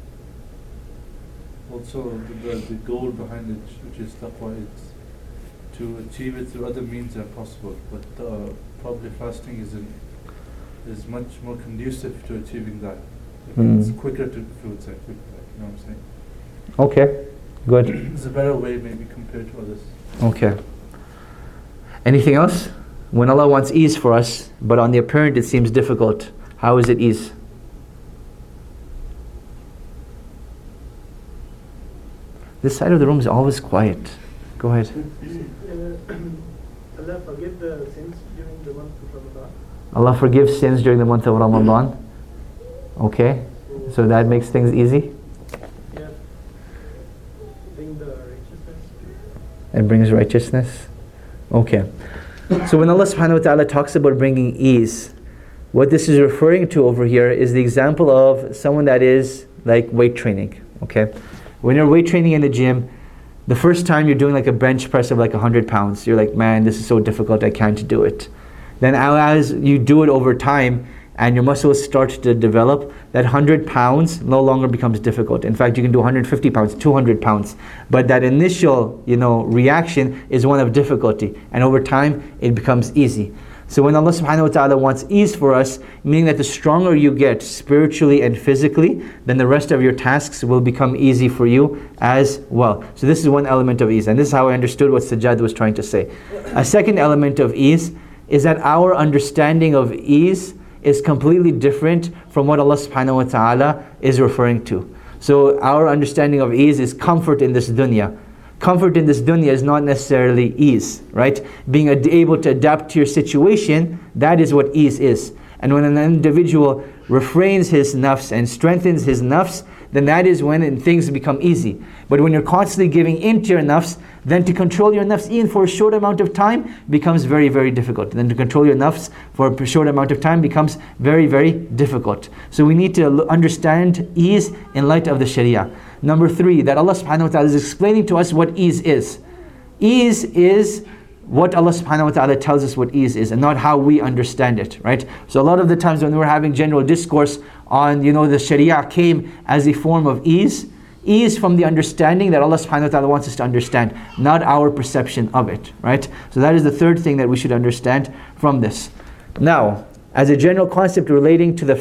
Also, the goal behind it, which is taqwa, is to achieve it through other means are possible, but probably fasting is much more conducive to achieving that. It's quicker to fruits, you know what I'm saying? Okay, good. It's a better way maybe compared to others. Okay. Anything else? When Allah wants ease for us, but on the apparent it seems difficult, how is it ease? This side of the room is always quiet. Go ahead. Allah forgive the sins during the month of Ramadan. Allah forgives sins during the month of Ramadan. Okay. So that makes things easy? Yeah. Bring the righteousness. It brings righteousness. Okay. So when Allah subhanahu wa ta'ala talks about bringing ease, what this is referring to over here is the example of someone that is like weight training. Okay. When you're weight training in the gym, the first time you're doing like a bench press of like 100 pounds, you're like, man, this is so difficult, I can't do it. Then as you do it over time and your muscles start to develop, that 100 pounds no longer becomes difficult. In fact, you can do 150 pounds, 200 pounds. But that initial, reaction is one of difficulty. And over time, it becomes easy. So when Allah subhanahu wa ta'ala wants ease for us, meaning that the stronger you get spiritually and physically, then the rest of your tasks will become easy for you as well. So this is one element of ease. And this is how I understood what Sajjad was trying to say. A second element of ease is that our understanding of ease is completely different from what Allah subhanahu wa ta'ala is referring to. So our understanding of ease is comfort in this dunya. Comfort in this dunya is not necessarily ease, right? Being able to adapt to your situation, that is what ease is. And when an individual refrains his nafs and strengthens his nafs, then that is when things become easy. But when you're constantly giving into your nafs, then to control your nafs even for a short amount of time becomes very, very difficult. Then to control your nafs for a short amount of time becomes very, very difficult. So we need to understand ease in light of the Sharia. Number 3, that Allah subhanahu wa ta'ala is explaining to us what ease is. Ease is what Allah subhanahu wa ta'ala tells us what ease is and not how we understand it, right? So a lot of the times when we're having general discourse on, the Sharia came as a form of ease from the understanding that Allah subhanahu wa ta'ala wants us to understand, not our perception of it, right? So that is the third thing that we should understand from this. Now, as a general concept relating to the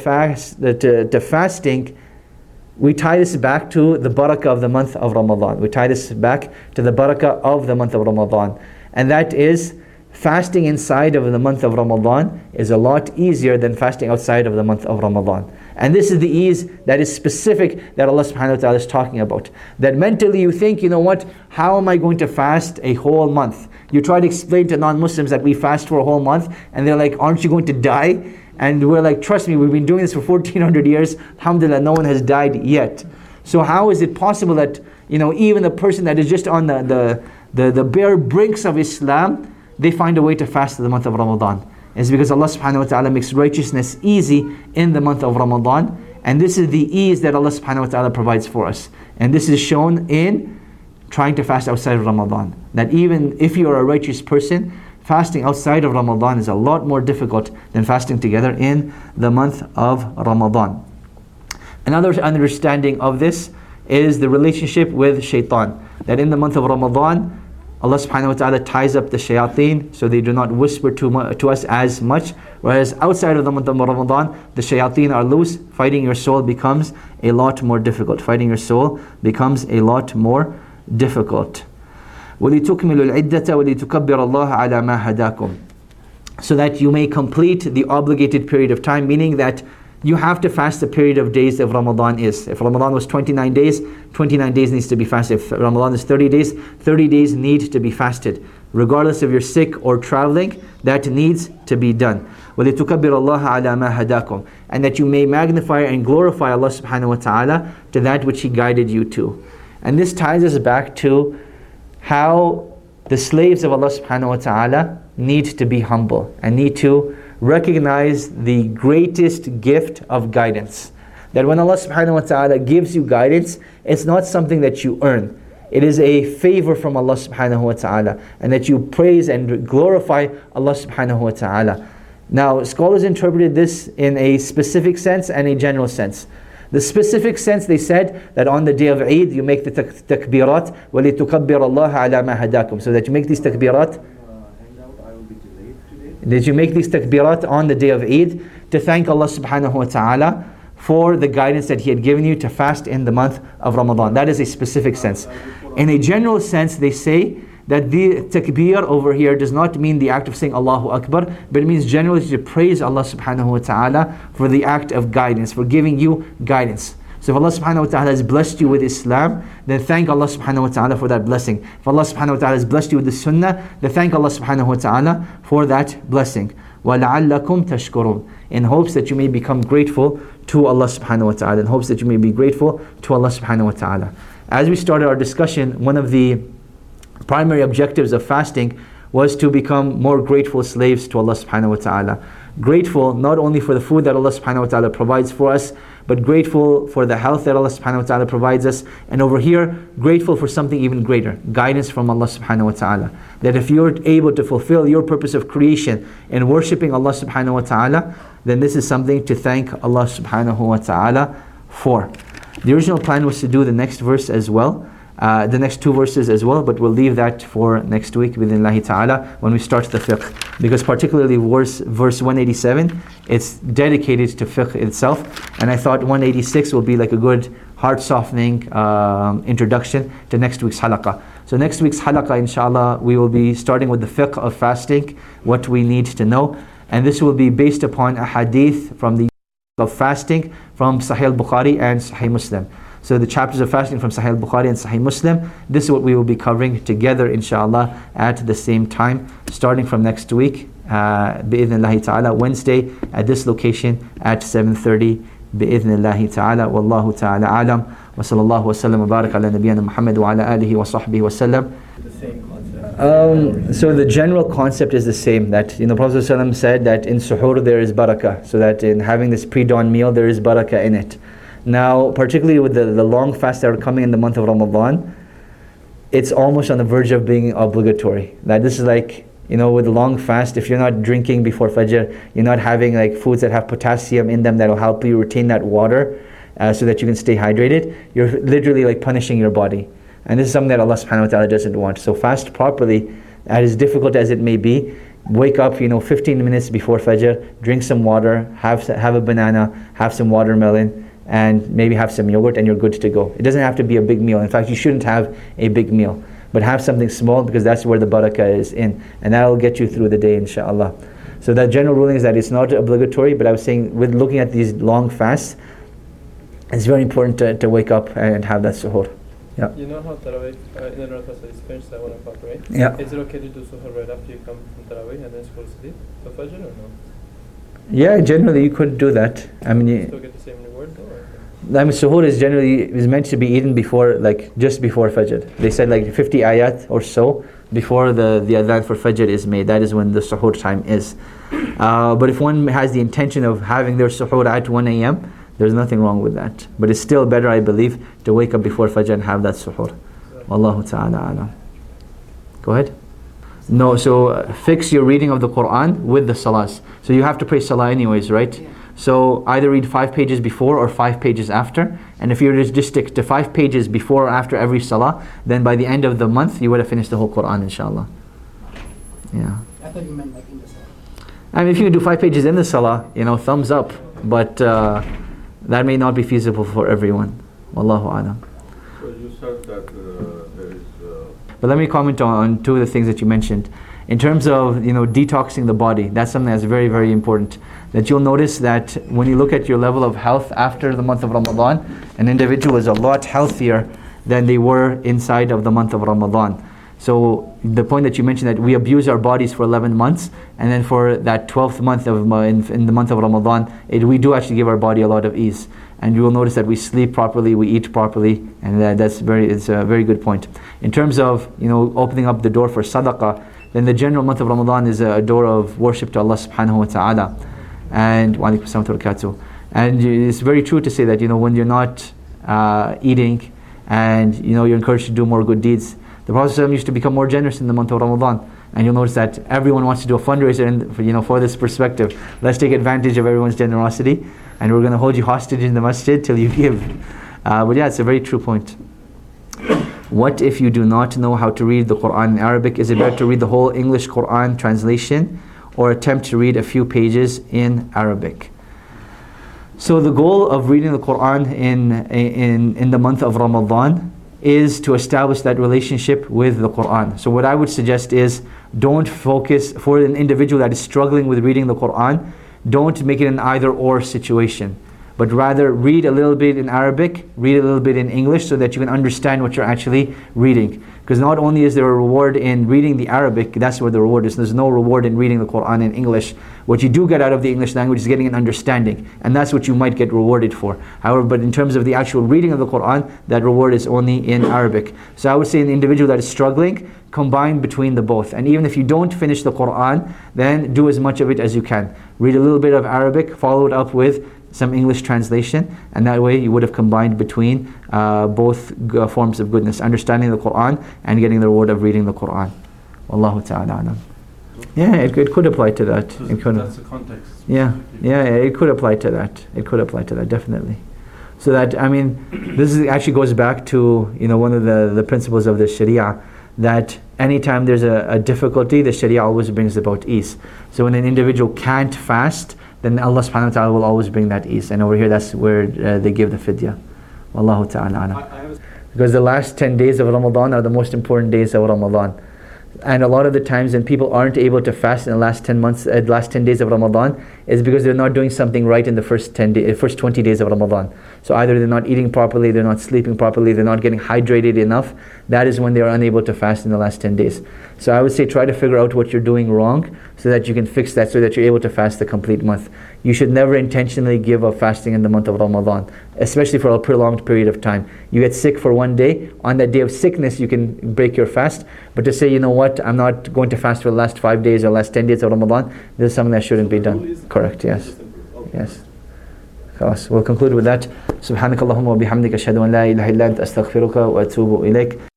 fasting, we tie this back to the barakah of the month of Ramadan. We tie this back to the barakah of the month of Ramadan. And that is, fasting inside of the month of Ramadan is a lot easier than fasting outside of the month of Ramadan. And this is the ease that is specific that Allah subhanahu wa ta'ala is talking about. That mentally you think, how am I going to fast a whole month? You try to explain to non-Muslims that we fast for a whole month, and they're like, aren't you going to die? And we're like, trust me, we've been doing this for 1400 years. Alhamdulillah, no one has died yet. So how is it possible that, even the person that is just on the bare brinks of Islam, they find a way to fast in the month of Ramadan? It's because Allah subhanahu wa ta'ala makes righteousness easy in the month of Ramadan. And this is the ease that Allah subhanahu wa ta'ala provides for us. And this is shown in trying to fast outside of Ramadan. That even if you are a righteous person, fasting outside of Ramadan is a lot more difficult than fasting together in the month of Ramadan. Another understanding of this is the relationship with shaitan. That in the month of Ramadan, Allah subhanahu wa ta'ala ties up the shayateen so they do not whisper to us as much. Whereas outside of the month of Ramadan, the shayateen are loose. Fighting your soul becomes a lot more difficult. Fighting your soul becomes a lot more difficult. وَلِتُكْمِلُوا الْعِدَّةَ وَلِتُكَبِّرَ اللَّهَ عَلَى مَا هَدَاكُمْ. So that you may complete the obligated period of time, meaning that you have to fast the period of days that Ramadan is. If Ramadan was 29 days, 29 days needs to be fasted. If Ramadan is 30 days, 30 days need to be fasted. Regardless if you're sick or traveling, that needs to be done. وَلِتُكَبِّرَ اللَّهَ عَلَى مَا هَدَاكُمْ. And that you may magnify and glorify Allah subhanahu wa ta'ala to that which He guided you to. And this ties us back to how the slaves of Allah subhanahu wa ta'ala need to be humble and need to recognize the greatest gift of guidance. That when Allah subhanahu wa ta'ala gives you guidance, it's not something that you earn. It is a favor from Allah subhanahu wa ta'ala, and that you praise and glorify Allah subhanahu wa ta'ala. Now, scholars interpreted this in a specific sense and a general sense. The specific sense, they said that on the day of Eid you make the takbirat وَلِتُكَبِّرَ اللَّهَ عَلَى مَا هَدَاكُمْ, so that you make these takbirat. Did you make these takbirat on the day of Eid to thank Allah subhanahu wa ta'ala for the guidance that He had given you to fast in the month of Ramadan? That is a specific sense. In a general sense, they say that the takbir over here does not mean the act of saying Allahu Akbar, but it means generally to praise Allah subhanahu wa ta'ala for the act of guidance, for giving you guidance. So if Allah subhanahu wa ta'ala has blessed you with Islam, then thank Allah subhanahu wa ta'ala for that blessing. If Allah subhanahu wa ta'ala has blessed you with the Sunnah, then thank Allah subhanahu wa ta'ala for that blessing. وَلَعَلَّكُمْ تَشْكُرُونَ, in hopes that you may become grateful to Allah subhanahu wa ta'ala, in hopes that you may be grateful to Allah subhanahu wa ta'ala. As we started our discussion, one of the primary objectives of fasting was to become more grateful slaves to Allah subhanahu wa ta'ala. Grateful not only for the food that Allah subhanahu wa ta'ala provides for us, but grateful for the health that Allah subhanahu wa ta'ala provides us. And over here, grateful for something even greater, guidance from Allah subhanahu wa ta'ala. That if you're able to fulfill your purpose of creation in worshipping Allah subhanahu wa ta'ala, then this is something to thank Allah subhanahu wa ta'ala for. The original plan was to do the next verse as well, the next two verses as well, but we'll leave that for next week bi'idhnillahi ta'ala when we start the fiqh, because particularly verse 187, it's dedicated to fiqh itself, and I thought 186 will be like a good heart softening introduction to next week's halaqah. So next week's halaqah, inshallah, we will be starting with the fiqh of fasting, what we need to know, and this will be based upon a hadith from the of fasting from Sahih al-Bukhari and Sahih Muslim. So the chapters of fasting from Sahih al-Bukhari and Sahih Muslim, this is what we will be covering together inshallah at the same time, starting from next week, bi'idhnillahi ta'ala, Wednesday at this location at 7:30, bi'idhnillahi ta'ala. Wallahu ta'ala alam, wa sallallahu wa sallam wa barak ala nabiyyina Muhammad wa ala alihi wa sahbihi wa sallam. The same concept. So the general concept is the same, that the Prophet ﷺ said that in suhoor there is barakah, so that in having this pre-dawn meal there is barakah in it. Now, particularly with the long fasts that are coming in the month of Ramadan, it's almost on the verge of being obligatory. That this is like, with the long fast, if you're not drinking before Fajr, you're not having like foods that have potassium in them that will help you retain that water so that you can stay hydrated, you're literally like punishing your body. And this is something that Allah subhanahu wa ta'ala doesn't want. So fast properly, as difficult as it may be, wake up 15 minutes before Fajr, drink some water, have a banana, have some watermelon, and maybe have some yogurt, and you're good to go. It doesn't have to be a big meal. In fact, you shouldn't have a big meal, but have something small, because that's where the barakah is in, and that'll get you through the day inshallah. So that general ruling is that it's not obligatory, but I was saying with looking at these long fasts, it's very important to wake up and have that suhoor. Yeah. You know how Tarawih in the Ramadan is finished at 1 o'clock, right? Yeah. Is it okay to do suhoor right after you come from Tarawih and then go to sleep for Fajr or no? Yeah, generally you could do that. I mean, you still get the same reward though? Suhoor is meant to be eaten before, like just before Fajr. They said like 50 ayat or so before the adhan for Fajr is made. That is when the suhoor time is. But if one has the intention of having their suhoor at 1 a.m., there's nothing wrong with that. But it's still better, I believe, to wake up before Fajr and have that suhoor. Wallahu ta'ala alam. Go ahead. No, so fix your reading of the Quran with the salahs. So you have to pray salah anyways, right? Yeah. So either read 5 pages before or 5 pages after. And if you just stick to 5 pages before or after every salah, then by the end of the month you would have finished the whole Quran inshallah. Yeah. I thought you meant like in the salah. I mean, if you can do 5 pages in the salah, thumbs up. But that may not be feasible for everyone. Wallahu a'lam. So you said that there is... But let me comment on two of the things that you mentioned. In terms of detoxing the body, that's something that's very, very important. That you'll notice that when you look at your level of health after the month of Ramadan, an individual is a lot healthier than they were inside of the month of Ramadan. So the point that you mentioned, that we abuse our bodies for 11 months, and then for that 12th month in the month of Ramadan, we do actually give our body a lot of ease. And you will notice that we sleep properly, we eat properly, and it's a very good point. In terms of opening up the door for sadaqah, then the general month of Ramadan is a door of worship to Allah subhanahu wa ta'ala. And wa alaikum assalam wa barakatuh. And it's very true to say that when you're not eating and you're encouraged to do more good deeds, the Prophet ﷺ used to become more generous in the month of Ramadan. And you'll notice that everyone wants to do a fundraiser for this perspective. Let's take advantage of everyone's generosity. and we're going to hold you hostage in the masjid till you give. But yeah, it's a very true point. What if you do not know how to read the Quran in Arabic? Is it better to read the whole English Quran translation or attempt to read a few pages in Arabic? So the goal of reading the Quran in the month of Ramadan is to establish that relationship with the Quran. So what I would suggest is, don't focus, for an individual that is struggling with reading the Quran, don't make it an either-or situation, but rather read a little bit in Arabic, read a little bit in English, so that you can understand what you're actually reading. Because not only is there a reward in reading the Arabic, that's where the reward is. There's no reward in reading the Quran in English. What you do get out of the English language is getting an understanding, and that's what you might get rewarded for. However, but in terms of the actual reading of the Quran, that reward is only in Arabic. So I would say an individual that is struggling, combine between the both. And even if you don't finish the Quran, then do as much of it as you can. Read a little bit of Arabic, follow it up with some English translation, and that way you would have combined between both forms of goodness, understanding the Quran and getting the reward of reading the Quran. Wallahu ta'ala alam. Yeah, it could apply to that. So It could. that's the context. Yeah, it could apply to that. It could apply to that, definitely. So that, I mean, this actually goes back to, one of the principles of the Sharia, that anytime there's a difficulty, the Sharia always brings about ease. So when an individual can't fast, then Allah subhanahu wa ta'ala will always bring that ease. And over here, that's where they give the fidya. Wallahu ta'ala alam. Because the last 10 days of Ramadan are the most important days of Ramadan. And a lot of the times when people aren't able to fast in the last 10 days of Ramadan, is because they're not doing something right in the first 20 days of Ramadan. So either they're not eating properly, they're not sleeping properly, they're not getting hydrated enough. That is when they are unable to fast in the last 10 days. So I would say try to figure out what you're doing wrong, so that you can fix that, so that you're able to fast the complete month. You should never intentionally give up fasting in the month of Ramadan, especially for a prolonged period of time. You get sick for one day, on that day of sickness you can break your fast, but to say, you know what, I'm not going to fast for the last 5 days or last 10 days of Ramadan, this is something that shouldn't be done. Correct, yes. Yes. خلاص, we'll conclude with that. سبحانك اللهم وبحمدك أشهد أن لا إله إلا أنت أستغفرك وأتوب إليك.